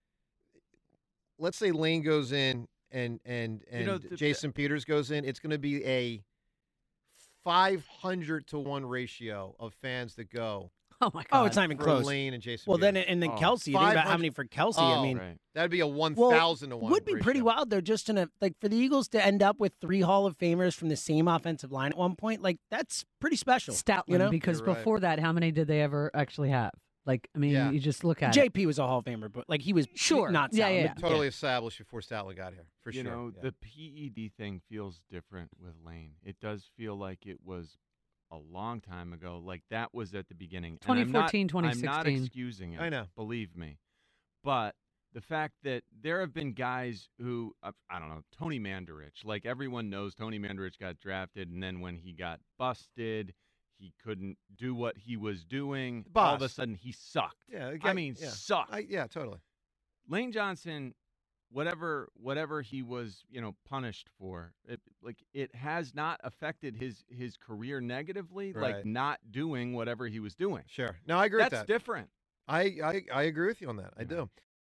let's say Lane goes in and and and You know, the- Jason Peters goes in, it's going to be a five hundred to one ratio of fans that go. Oh my God! Oh, it's not even for close. Lane and Jason. Well, then Peters. and then Oh. Kelsey. You think about how five hundred many for Kelsey? Oh, I mean, Right. that'd be a one well, thousand to one. would be pretty ratio. wild though. Just in a like for the Eagles to end up with three Hall of Famers from the same offensive line at one point, like that's pretty special. Stoutland, you know, because You're right. before that, how many did they ever actually have? Like, I mean, Yeah. you just look at J it. P was a Hall of Famer, but like he was Sure. not Yeah, Stoutland, yeah, but- Totally established before Stoutland got here, for you sure. know, Yeah. the P E D thing feels different with Lane. It does feel like it was a long time ago. Like that was at the beginning. And I'm twenty fourteen, not, I'm not twenty sixteen. excusing it. I know. Believe me. But the fact that there have been guys who, uh, I don't know, Tony Mandarich. Like everyone knows Tony Mandarich got drafted, and then when he got busted, he couldn't do what he was doing. All of a Boss. sudden, he sucked. Yeah, I again, mean, yeah. sucked. I, yeah, totally. Lane Johnson, whatever whatever he was, you know, punished for, it, like it has not affected his his career negatively. Right. Like not doing whatever he was doing. Sure. No, I agree That's with that. different. I, I I agree with you on that. I do.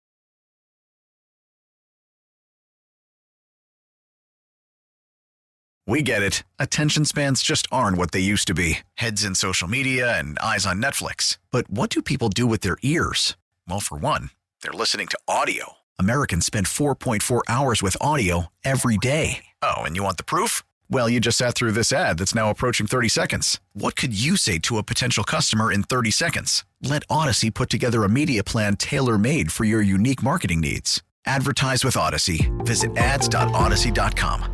We get it. Attention spans just aren't what they used to be. Heads in social media and eyes on Netflix. But what do people do with their ears? Well, for one, they're listening to audio. Americans spend four point four hours with audio every day. Oh, and you want the proof? Well, you just sat through this ad that's now approaching thirty seconds. What could you say to a potential customer in thirty seconds? Let Odyssey put together a media plan tailor-made for your unique marketing needs. Advertise with Odyssey. Visit ads dot odyssey dot com.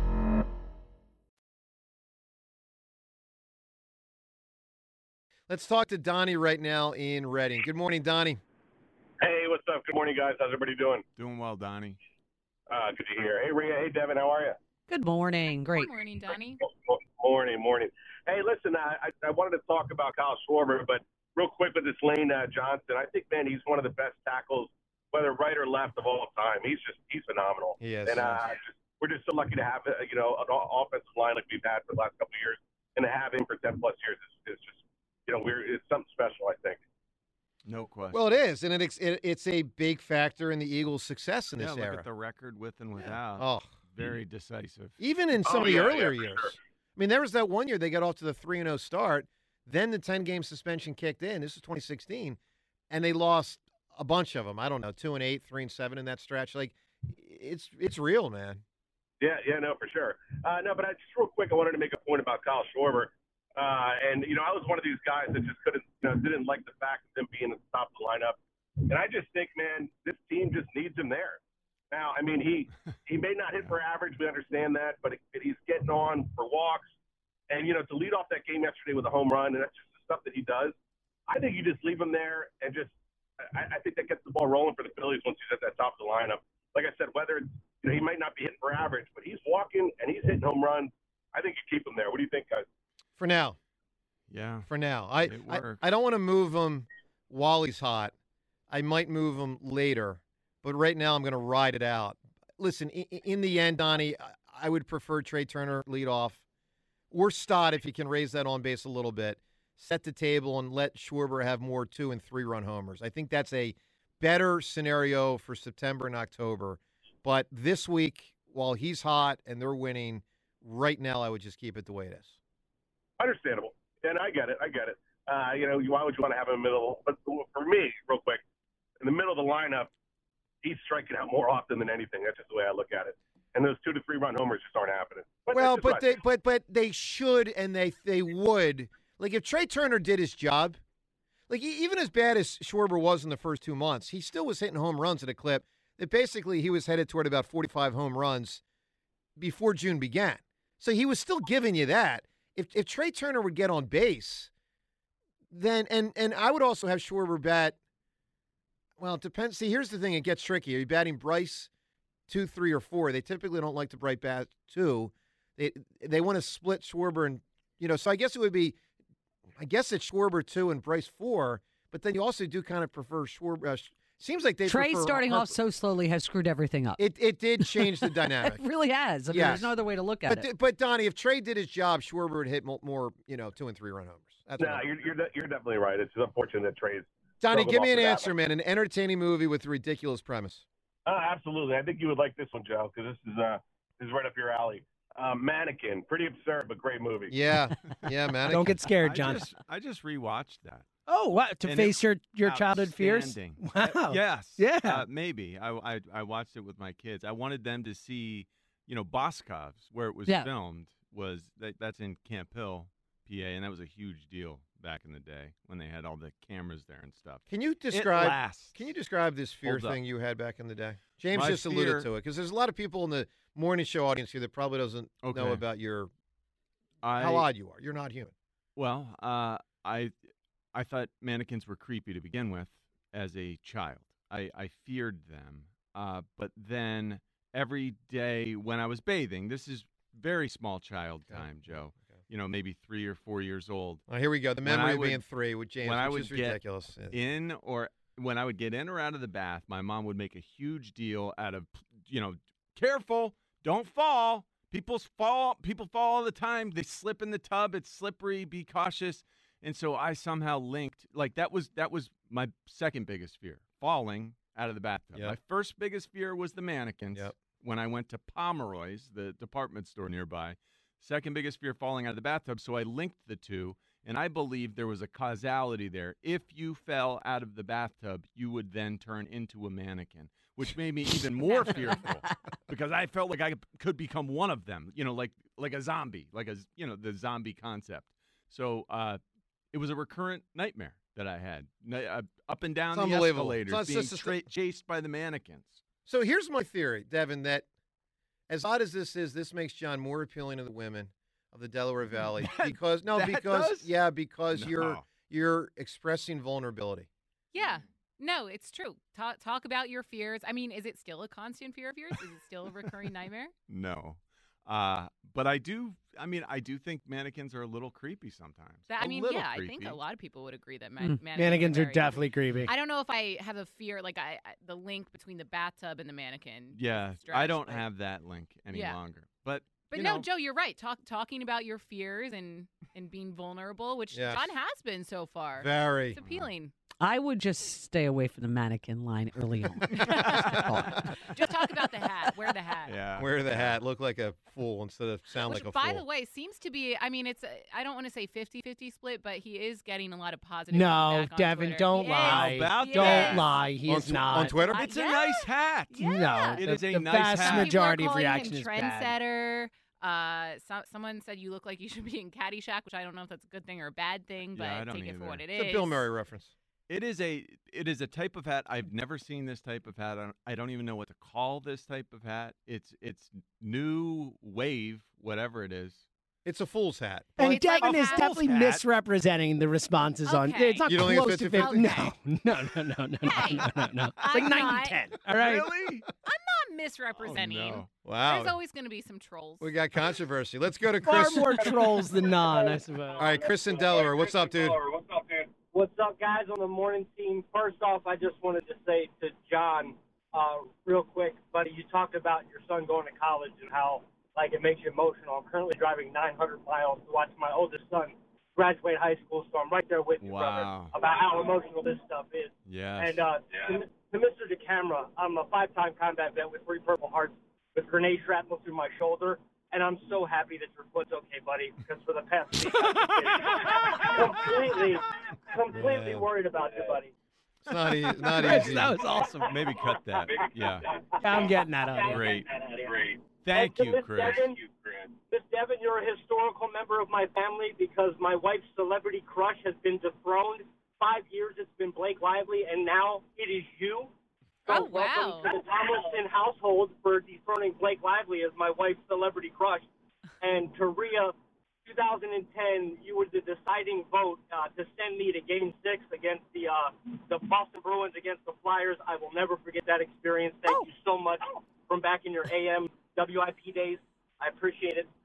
Let's talk to Donnie right now in Reading. Good morning, Donnie. Hey, what's up? Good morning, guys. How's everybody doing? Doing well, Donnie. Uh, good to hear. Hey, Rhea. Hey, Devin. How are you? Good morning. Great. Good morning, Donnie. Morning, morning. Hey, listen, I, I wanted to talk about Kyle Schwarber, but real quick with this Lane uh, Johnson, I think, man, he's one of the best tackles, whether right or left, of all time. He's just he's phenomenal. He is. And uh, just, we're just so lucky to have, uh, you know, an o- offensive line like we've had for the last couple of years, and to have him for ten plus years is, is just, you know, we're it's something special, I think. No question. Well, it is, and it, it it's a big factor in the Eagles' success in yeah, this look era. at the record with and without. Oh, very decisive. even in some Oh, of the yeah, earlier yeah, for years. sure. I mean, there was that one year they got off to the three and oh start. Then the ten-game suspension kicked in. This is twenty sixteen, and they lost a bunch of them. I don't know, two and eight, three and seven in that stretch. Like, it's it's real, man. Yeah, yeah, no, for sure. Uh, no, but I, just real quick, I wanted to make a point about Kyle Schwarber. Uh, and, you know, I was one of these guys that just couldn't, you know, didn't like the fact of him being at the top of the lineup. And I just think, man, this team just needs him there. Now, I mean, he he may not hit for average. We understand that. But it, he's getting on for walks. And, you know, to lead off that game yesterday with a home run, and that's just the stuff that he does, I think you just leave him there and just I, I think that gets the ball rolling for the Phillies once he's at that top of the lineup. Like I said, whether it's, you know, he might not be hitting for average, but he's walking and he's hitting home runs. I think you keep him there. What do you think, guys? For now. Yeah. For now. I, It I, works. I don't want to move him while he's hot. I might move him later, but right now I'm going to ride it out. Listen, in, in the end, Donnie, I- I would prefer Trey Turner lead off. Or Stott if you can raise that on base a little bit. Set the table and let Schwarber have more two- and three-run homers. I think that's a better scenario for September and October. But this week, while he's hot and they're winning, right now I would just keep it the way it is. Understandable. And I get it. I get it. Uh, you know, why would you want to have him in the middle? But for me, real quick, in the middle of the lineup, he's striking out more often than anything. That's just the way I look at it. And those two to three run homers just aren't happening. But well, that's just but what I they, think. but but they should and they they would. Like if Trey Turner did his job, like e- even as bad as Schwarber was in the first two months, he still was hitting home runs at a clip that basically he was headed toward about forty-five home runs before June began. So he was still giving you that. If if Trey Turner would get on base, then and and I would also have Schwarber bat. Well, it depends. See, here's the thing: it gets tricky. Are you batting Bryce two, three, or four? They typically don't like to bright bat two. They they want to split Schwarber and you know. So I guess it would be, I guess it's Schwarber two and Bryce four. But then you also do kind of prefer Schwarber. Uh, seems like they Trey prefer starting Harper. off so slowly has screwed everything up. It it did change the dynamic. It really has. I mean, Yes. there's no other way to look at But, it. but Donnie, if Trey did his job, Schwarber would hit mo- more, you know, two and three run homers. That's No, what I'm- you're, you're, de- you're definitely right. It's unfortunate that Trey's Donnie, struggled give me off an the bat. answer, man. An entertaining movie with a ridiculous premise. Uh, absolutely. I think you would like this one, Joe, because this is uh, this is right up your alley. Uh, Mannequin, pretty absurd, but great movie. Yeah, yeah, man. Don't get scared, I John. just, I just rewatched that. Oh, what? To And face it- your, your childhood fears? outstanding. Wow. Uh, yes. Yeah. Uh, maybe. I, I I watched it with my kids. I wanted them to see, you know, Boscov's, where it was Yeah. filmed, was that, that's in Camp Hill, P A, and that was a huge deal back in the day when they had all the cameras there and stuff. Can you It describe? lasts. Can you describe this fear Holds up. thing you had back in the day? James My just alluded fear- to it because there's a lot of people in the morning show audience here that probably doesn't know Okay. about your I, how odd you are. You're not human. Well, uh, I I thought mannequins were creepy to begin with as a child. I, I feared them. Uh, but then every day when I was bathing, this is very small child time, Joe. You know, maybe three or four years old. Oh, here we go. The When memory I of would- being three with James, when I which would is get ridiculous. Yeah. in or when I would get in or out of the bath, my mom would make a huge deal out of, you know, careful, don't fall. People fall. People fall all the time. They slip in the tub. It's slippery. Be cautious. And so I somehow linked like that was that was my second biggest fear, falling out of the bathtub. Yep. My first biggest fear was the mannequins. Yep. When I went to Pomeroy's, the department store nearby. Second biggest fear, falling out of the bathtub. So I linked the two, and I believe there was a causality there. If you fell out of the bathtub, you would then turn into a mannequin, which made me even more fearful because I felt like I could become one of them. You know, like like a zombie, like a you know the zombie concept. So uh, it was a recurrent nightmare that I had, Ni- uh, up and down It's the unbelievable. escalators, So it's being just a- tra- chased by the mannequins. So here's my theory, Devin, that as odd as this is, this makes John more appealing to the women of the Delaware Valley because no, that because does? yeah, because you're No. you're expressing vulnerability. Yeah. No, it's true. Talk talk about your fears. I mean, is it still a constant fear of yours? Is it still a recurring nightmare? No. Uh, but I do, I mean, I do think mannequins are a little creepy sometimes. That, I A mean, little yeah, creepy. I think a lot of people would agree that Mm. man- mannequins, Mannequins are very- definitely creepy. I don't know if I have a fear, like I, I the link between the bathtub and the mannequin. is Yeah, I stretched, don't but- have that link any Yeah. longer. But, But you no, know, Joe, you're right. Talk, talking about your fears and, and being vulnerable, which Yes. John has been so far. Very. It's appealing. I would just stay away from the mannequin line early on. Just talk about the hat. Wear the hat. Yeah. Wear the hat. Look like a fool instead of sound Which, like a by fool. the way, seems to be, I mean, it's, a, I don't want to say fifty-fifty split, but he is getting a lot of positive No, feedback on Devin, Twitter. don't He lie. is. About He Don't is. lie. He On is tw- not. on Twitter? It's a Yeah. nice hat. No, It the, is a the nice vast hat. People are majority of calling reaction him is bad. trendsetter. Uh, so, someone said you look like you should be in Caddyshack, which I don't know if that's a good thing or a bad thing, but Yeah, I don't take it either. for what it It's is. a Bill Murray reference. It is a it is a type of hat. I've never seen this type of hat. I don't, I don't even know what to call this type of hat. It's it's new wave, whatever it is. It's a fool's hat. And It's like Devin a is fool's definitely hat. misrepresenting the responses on. Okay. It's not You don't think close it's to fifty-fifty? fifty. No, no, no, no, no, no, Hey, no, no, no. It's I'm like ninety not. ten. All right. Really? I'm not misrepresenting. Oh, no. Wow. There's always going to be some trolls. We got controversy. Let's go to Far Chris. more trolls than non, I suppose. All right, Chris in Delaware. What's up, dude? What's up, guys, on the morning team? First off, I just wanted to say to John, uh, real quick, buddy, you talked about your son going to college and how, like, it makes you emotional. I'm currently driving nine hundred miles to watch my oldest son graduate high school, so I'm right there with you, brother, Wow. about how emotional this stuff is. Yes. And uh, to, to Mister DeCamera, I'm a five-time combat vet with three Purple Hearts with grenade shrapnel through my shoulder, and I'm so happy that your foot's okay, buddy, because for the past week I've been completely, completely Yeah. worried about you, buddy. It's not, e- not Chris, easy. that was awesome. Maybe cut that. Yeah. I'm getting that out. Great. Great. Thank And to you, Miss Chris. Devin, Miss Devin, you're a historical member of my family because my wife's celebrity crush has been dethroned. Five years it's been Blake Lively, and now it is you. So Oh, wow. welcome to the Tomlinson household for dethroning Blake Lively as my wife's celebrity crush. And to Rhea, two thousand ten, you were the deciding vote uh, to send me to Game Six against the uh, the Boston Bruins against the Flyers. I will never forget that experience. Thank Oh. you so much from back in your A M W I P days. I appreciate it.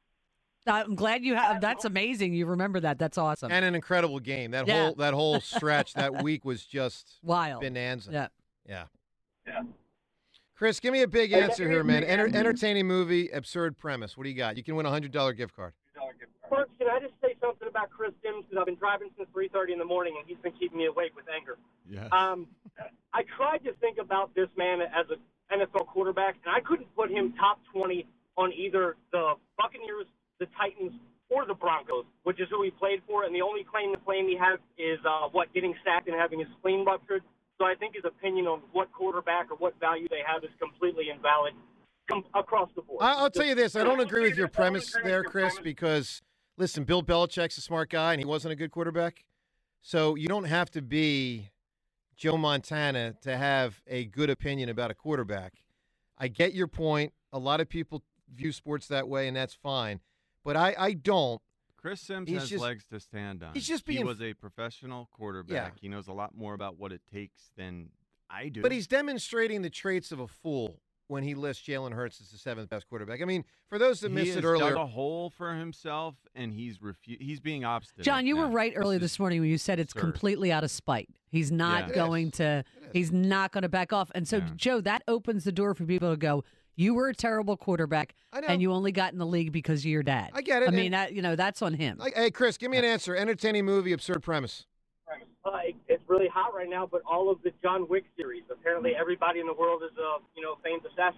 I'm glad you have. That's amazing. You remember that. That's awesome. And an incredible game. That Yeah. whole that whole stretch that week was just Wild. bonanza. Yeah. Yeah. Yeah. Chris, give me a big answer here, man. Enter- entertaining movie, absurd premise. What do you got? You can win a hundred dollar gift card. First, can I just say something about Chris Sims? Because I've been driving since three thirty in the morning, and he's been keeping me awake with anger. Yes. Um, I tried to think about this man as an N F L quarterback, and I couldn't put him top twenty on either the Buccaneers, the Titans, or the Broncos, which is who he played for. And the only claim to claim he has is, uh, what, getting sacked and having his spleen ruptured. So I think his opinion on what quarterback or what value they have is completely invalid com- across the board. I- I'll tell you this. I don't agree with your premise there, Chris, because, listen, Bill Belichick's a smart guy, and he wasn't a good quarterback. So you don't have to be Joe Montana to have a good opinion about a quarterback. I get your point. A lot of people view sports that way, and that's fine. But I, I don't. Chris Sims He's has just- legs to stand on. he's just he being- was a professional quarterback. He knows a lot more about what it takes than I do. But he's demonstrating the traits of a fool when he lists Jalen Hurts as the seventh best quarterback. I mean, for those that he missed has it earlier, dug a hole for himself, and he's refu- He's being obstinate. John, you were now. right earlier This this morning when you said it's absurd. completely out of spite. He's not Yeah. It going is. to. He's not going to back off. And so, Yeah. Joe, that opens the door for people to go. You were a terrible quarterback, I know. and you only got in the league because of your dad. I get it, I mean, and- that you know, that's on him. I, hey, Chris, give me an answer. Entertaining movie, absurd premise. Uh, it, it's really hot right now, but all of the John Wick series. Apparently, everybody in the world is a you know famed assassin.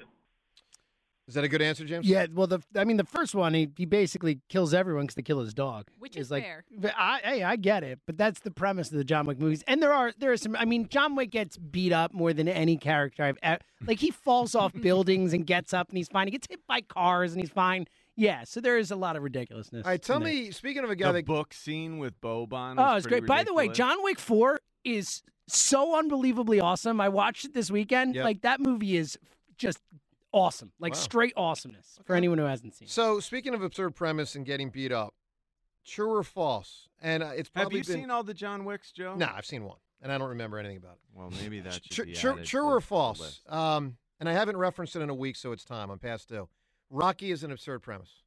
Is that a good answer, James? Yeah, well, the I mean, the first one, he, he basically kills everyone because they kill his dog. Which It's is like, fair. but I, hey, I get it, but that's the premise of the John Wick movies. And there are there are some. I mean, John Wick gets beat up more than any character I've ever. Like he falls off buildings and gets up and he's fine. He gets hit by cars and he's fine. Yeah, so there is a lot of ridiculousness. All right, tell in there. me, speaking of a guy The that book scene with Boban. Oh, was it's pretty great. By the way, ridiculous. John Wick four is so unbelievably awesome. I watched it this weekend. Yep. Like that movie is just awesome. Like Wow. straight awesomeness for anyone who hasn't seen it. So, speaking of absurd premise and getting beat up, true or false? And uh, it's Have probably you been. seen all the John Wicks, Joe? No, I've seen one, and I don't remember anything about it. Well, maybe that should True, be true, added true to or the false? list. Um, and I haven't referenced it in a week, so it's time. I'm past due. Rocky is an absurd premise.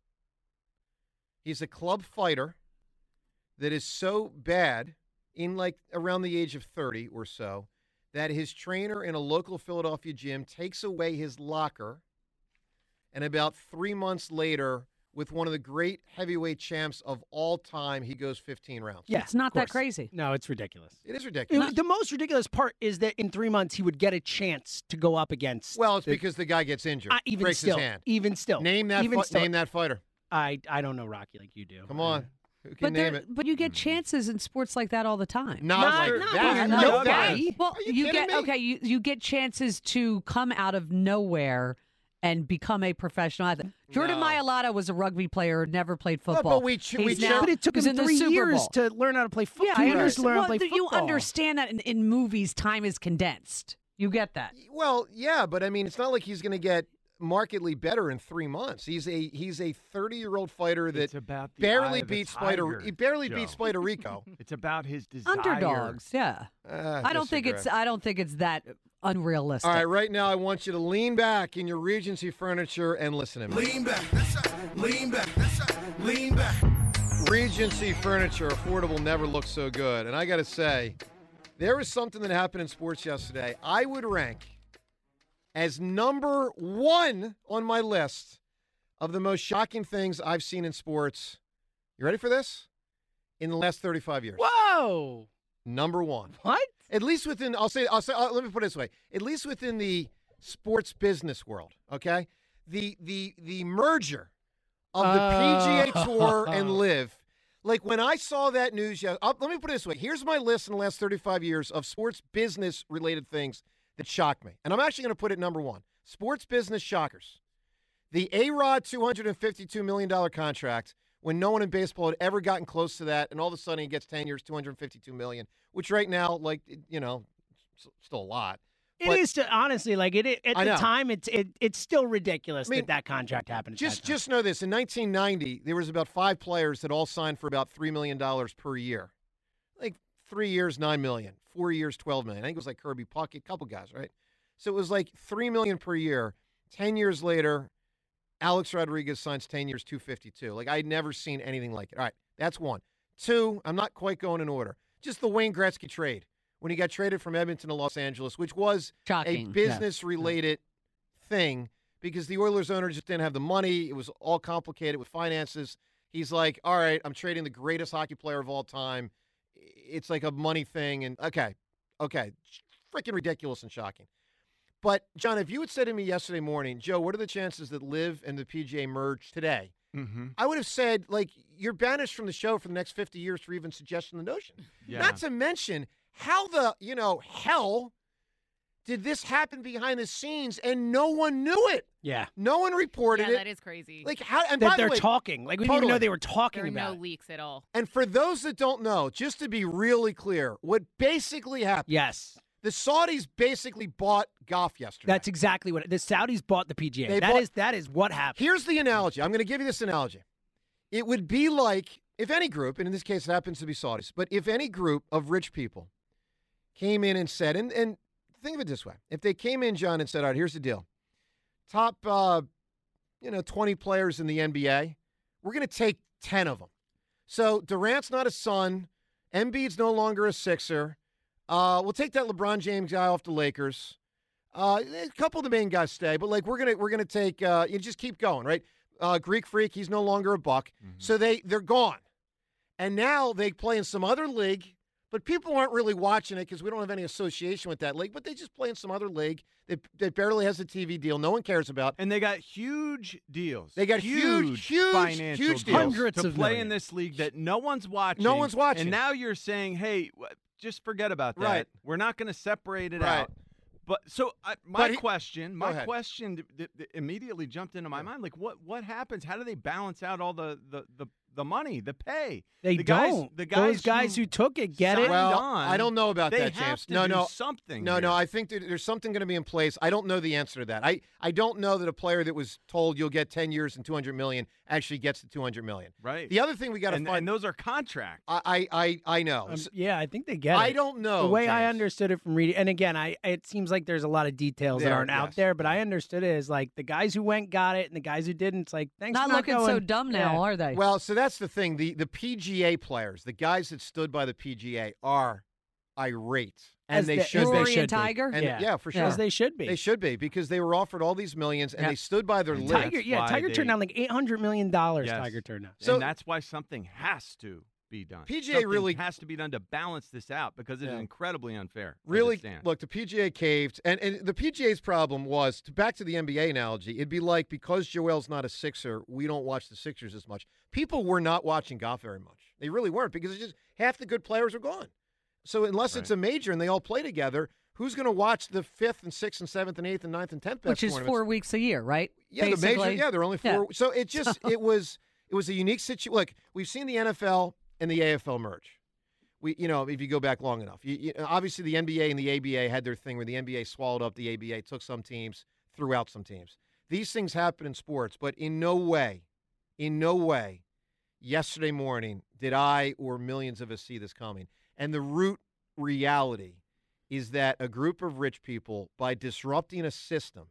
He's a club fighter that is so bad in like around the age of thirty or so that his trainer in a local Philadelphia gym takes away his locker, and about three months later, with one of the great heavyweight champs of all time, he goes fifteen rounds. Yeah, It's not of that course. crazy. No, it's ridiculous. It is ridiculous. It- the most ridiculous part is that in three months he would get a chance to go up against. Well, it's the- because the guy gets injured, Uh, even breaks still, his hand. even still, Name that. even fi- still. name that fighter. I I don't know Rocky like you do. Come on, who can But, name there- it? but you get chances in sports like that all the time. Not like not that. with Like nobody. that. Well, Are you you, kidding get me? okay. You you get chances to come out of nowhere and become a professional athlete. Jordan No. Mailata was a rugby player, never played Well, football. but we ch- He's we now- ch- But it took he's him in the three Super years Bowl. to learn how to play football. Yeah, Two I years to understand. learn how Well, to play th- you football. understand that in, in movies, time is condensed. You get that. Well, yeah, but I mean, it's not like he's going to get markedly better in three months. He's a he's a thirty-year-old fighter that It's about the barely eye of the beat Spider. tiger, He barely Joe. beat Spider Rico. It's about his desire. Underdogs, yeah. Uh, I don't think it's. disagree. I don't think it's that unrealistic. All right, right now I want you to lean back in your Regency furniture and listen to me. Lean back, lean back, lean back. Regency furniture, affordable, never looked so good. And I got to say, there was something that happened in sports yesterday. I would rank as number one on my list of the most shocking things I've seen in sports. You ready for this? In the last thirty-five years. Whoa! Number one. What? At least within, I'll say, I'll say, uh, let me put it this way. At least within the sports business world, okay? The the the merger of the P G A Tour and Live. Like when I saw that news, yeah, I'll, let me put it this way. Here's my list in the last thirty-five years of sports business related things that shocked me. And I'm actually going to put it number one. Sports business shockers. The A-Rod two hundred fifty-two million dollars contract when no one in baseball had ever gotten close to that, and all of a sudden he gets ten years, two hundred fifty-two million dollars, which right now, like, you know, s- still a lot. It But- is to honestly like it. it at I the know. time, it's it, it's still ridiculous I mean, that that contract happened. at Just that time. just know this. In nineteen ninety, there was about five players that all signed for about three million dollars per year. Like three years, nine million dollars. Four years, twelve million dollars. I think it was like Kirby Puckett, a couple guys, right? So it was like three million dollars per year. Ten years later, Alex Rodriguez signs ten years, two hundred fifty-two. Like, I'd never seen anything like it. All right, that's one. Two, I'm not quite going in order. Just the Wayne Gretzky trade when he got traded from Edmonton to Los Angeles, which was Shocking, a yeah. business-related thing because the Oilers owner just didn't have the money. It was all complicated with finances. He's like, all right, I'm trading the greatest hockey player of all time. It's like a money thing. And okay, okay, freaking ridiculous and shocking. But, John, if you had said to me yesterday morning, Joe, what are the chances that Liv and the P G A merge today? Mm-hmm. I would have said, like, you're banished from the show for the next fifty years for even suggesting the notion. Yeah. Not to mention how the, you know, hell did this happen behind the scenes and no one knew it. Yeah. No one reported Yeah, it. that is crazy. Like, how, and that by they're the way, talking. Like we didn't even know totally. they were talking there are about. no it. leaks at all. And for those that don't know, just to be really clear, what basically happened. Yes. The Saudis basically bought Goff yesterday. That's exactly what the Saudis bought the P G A. They That bought- is that is what happened. Here's the analogy. I'm going to give you this analogy. It would be like if any group, and in this case it happens to be Saudis, but if any group of rich people came in and said, and, and think of it this way. If they came in, John, and said, all right, here's the deal. Top, uh, you know, twenty players in the N B A, we're going to take ten of them. So Durant's not a Sun. Embiid's no longer a Sixer. Uh, we'll take that LeBron James guy off the Lakers. Uh, a couple of the main guys stay, but like we're gonna we're gonna take uh, you just keep going, right? Uh, Greek Freak, he's no longer a Buck, so they they're gone, and now they play in some other league. But people aren't really watching it because we don't have any association with that league. But they just play in some other league that, that barely has a T V deal. No one cares about. And they got huge deals. They got huge, huge, financial huge deals deals. Hundreds to of play millions. in this league that no one's watching. No one's watching. And now you're saying, hey, w- just forget about that. Right. We're not going to separate it Right. out. But so I, my But he- question, Go my ahead. question th- th- th- immediately jumped into my mind. Like, what what happens? How do they balance out all the the the, the money, the pay? They the guys, don't. The guys Those guys who, who took it get it. signed Well, on, I don't know about they that, have James. to no, do no, something. No, here. no. I think that there's something going to be in place. I don't know the answer to that. I, I don't know that a player that was told you'll get ten years and two hundred million actually gets the two hundred million. Right. The other thing we got to and, find. and those are contracts. I, I, I, I know. Um, yeah, I think they get it. I don't know. The way I James. understood it from reading, and again, I it seems like there's a lot of details that There, aren't out yes. there, but I understood it as like the guys who went got it, and the guys who didn't. It's like thanks Not for not looking going. so dumb now, Yeah. are they? Well, so that's the thing. The the P G A players, the guys that stood by the P G A, are irate. And As they the- should as be. they should be. Tiger? And Yeah. yeah. for sure. As they should be. They should be because they were offered all these millions and Yeah. they stood by their lips. Tiger, yeah, why Tiger they- turned down like eight hundred million dollars. Yes. Tiger turned down. So- and that's why something has to be done. P G A Something really- has to be done to balance this out because it is Yeah. incredibly unfair. as it Really, stands. look, the P G A caved, and, and the P G A's problem was, to back to the N B A analogy, it'd be like, because Joel's not a Sixer, we don't watch the Sixers as much. People were not watching golf very much. They really weren't, because it's just half the good players are gone. So unless it's a major and they all play together, who's going to watch the fifth and sixth and seventh and eighth and ninth and tenth best Which is tournaments? four weeks a year, right? Yeah, the major. Basically. Yeah, they're only four. Yeah. So it just it was it was a unique situation. Like, we've seen the N F L and the A F L merge. We, you know, if you go back long enough, you, you, obviously the N B A and the A B A had their thing where the N B A swallowed up the A B A, took some teams, threw out some teams. These things happen in sports, but in no way, in no way, yesterday morning did I or millions of us see this coming. And the root reality is that a group of rich people, by disrupting a system,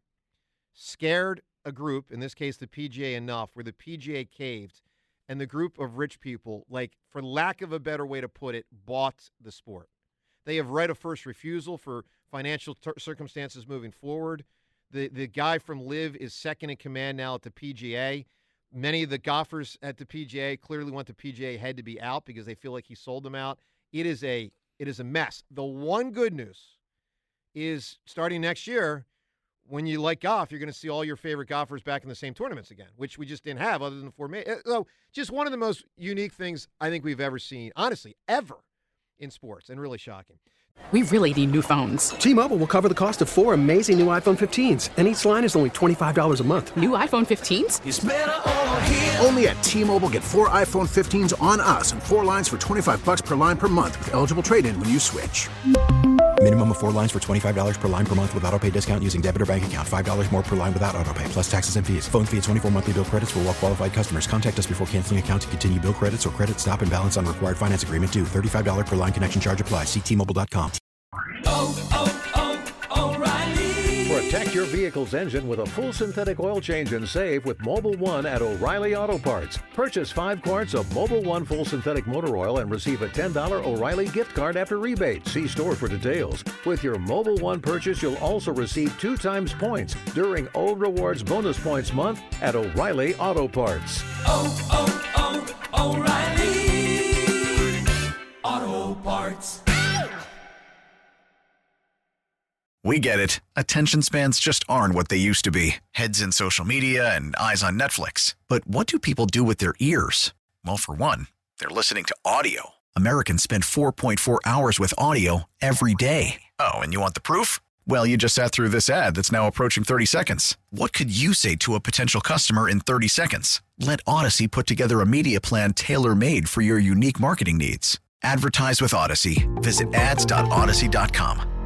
scared a group, in this case the P G A, enough where the P G A caved, and the group of rich people, like, for lack of a better way to put it, bought the sport. They have right of first refusal for financial ter- circumstances moving forward. The the guy from Liv is second in command now at the P G A. Many of the golfers at the P G A clearly want the P G A head to be out because they feel like he sold them out. It is a it is a mess. The one good news is, starting next year, when you like golf, you're going to see all your favorite golfers back in the same tournaments again, which we just didn't have other than the four. Ma- so just one of the most unique things I think we've ever seen, honestly, ever in sports, and really shocking. We really need new phones. T-Mobile will cover the cost of four amazing new iPhone fifteens, and each line is only twenty-five dollars a month. New iPhone fifteens? It's better over here. Only at T-Mobile, get four iPhone fifteens on us and four lines for twenty-five bucks per line per month with eligible trade-in when you switch. Minimum of four lines for twenty-five dollars per line per month with autopay discount using debit or bank account. five dollars more per line without autopay, plus taxes and fees. Phone fee at twenty-four monthly bill credits for well-qualified customers. Contact us before canceling account to continue bill credits or credit stop and balance on required finance agreement due. thirty-five dollars per line connection charge applies. See T Mobile dot com. Oh, oh, oh, O'Reilly. Protect your vehicle's engine with a full synthetic oil change and save with Mobile One at O'Reilly Auto Parts. Purchase five quarts of Mobile One full synthetic motor oil and receive a ten dollars O'Reilly gift card after rebate. See store for details. With your Mobile One purchase, you'll also receive two times points during O Rewards Bonus Points Month at O'Reilly Auto Parts. Oh, oh, oh, O'Reilly. Auto Parts. We get it. Attention spans just aren't what they used to be. Heads in social media and eyes on Netflix. But what do people do with their ears? Well, for one, they're listening to audio. Americans spend four point four hours with audio every day. Oh, and you want the proof? Well, you just sat through this ad that's now approaching thirty seconds. What could you say to a potential customer in thirty seconds? Let Odyssey put together a media plan tailor-made for your unique marketing needs. Advertise with Odyssey. Visit ads dot odyssey dot com.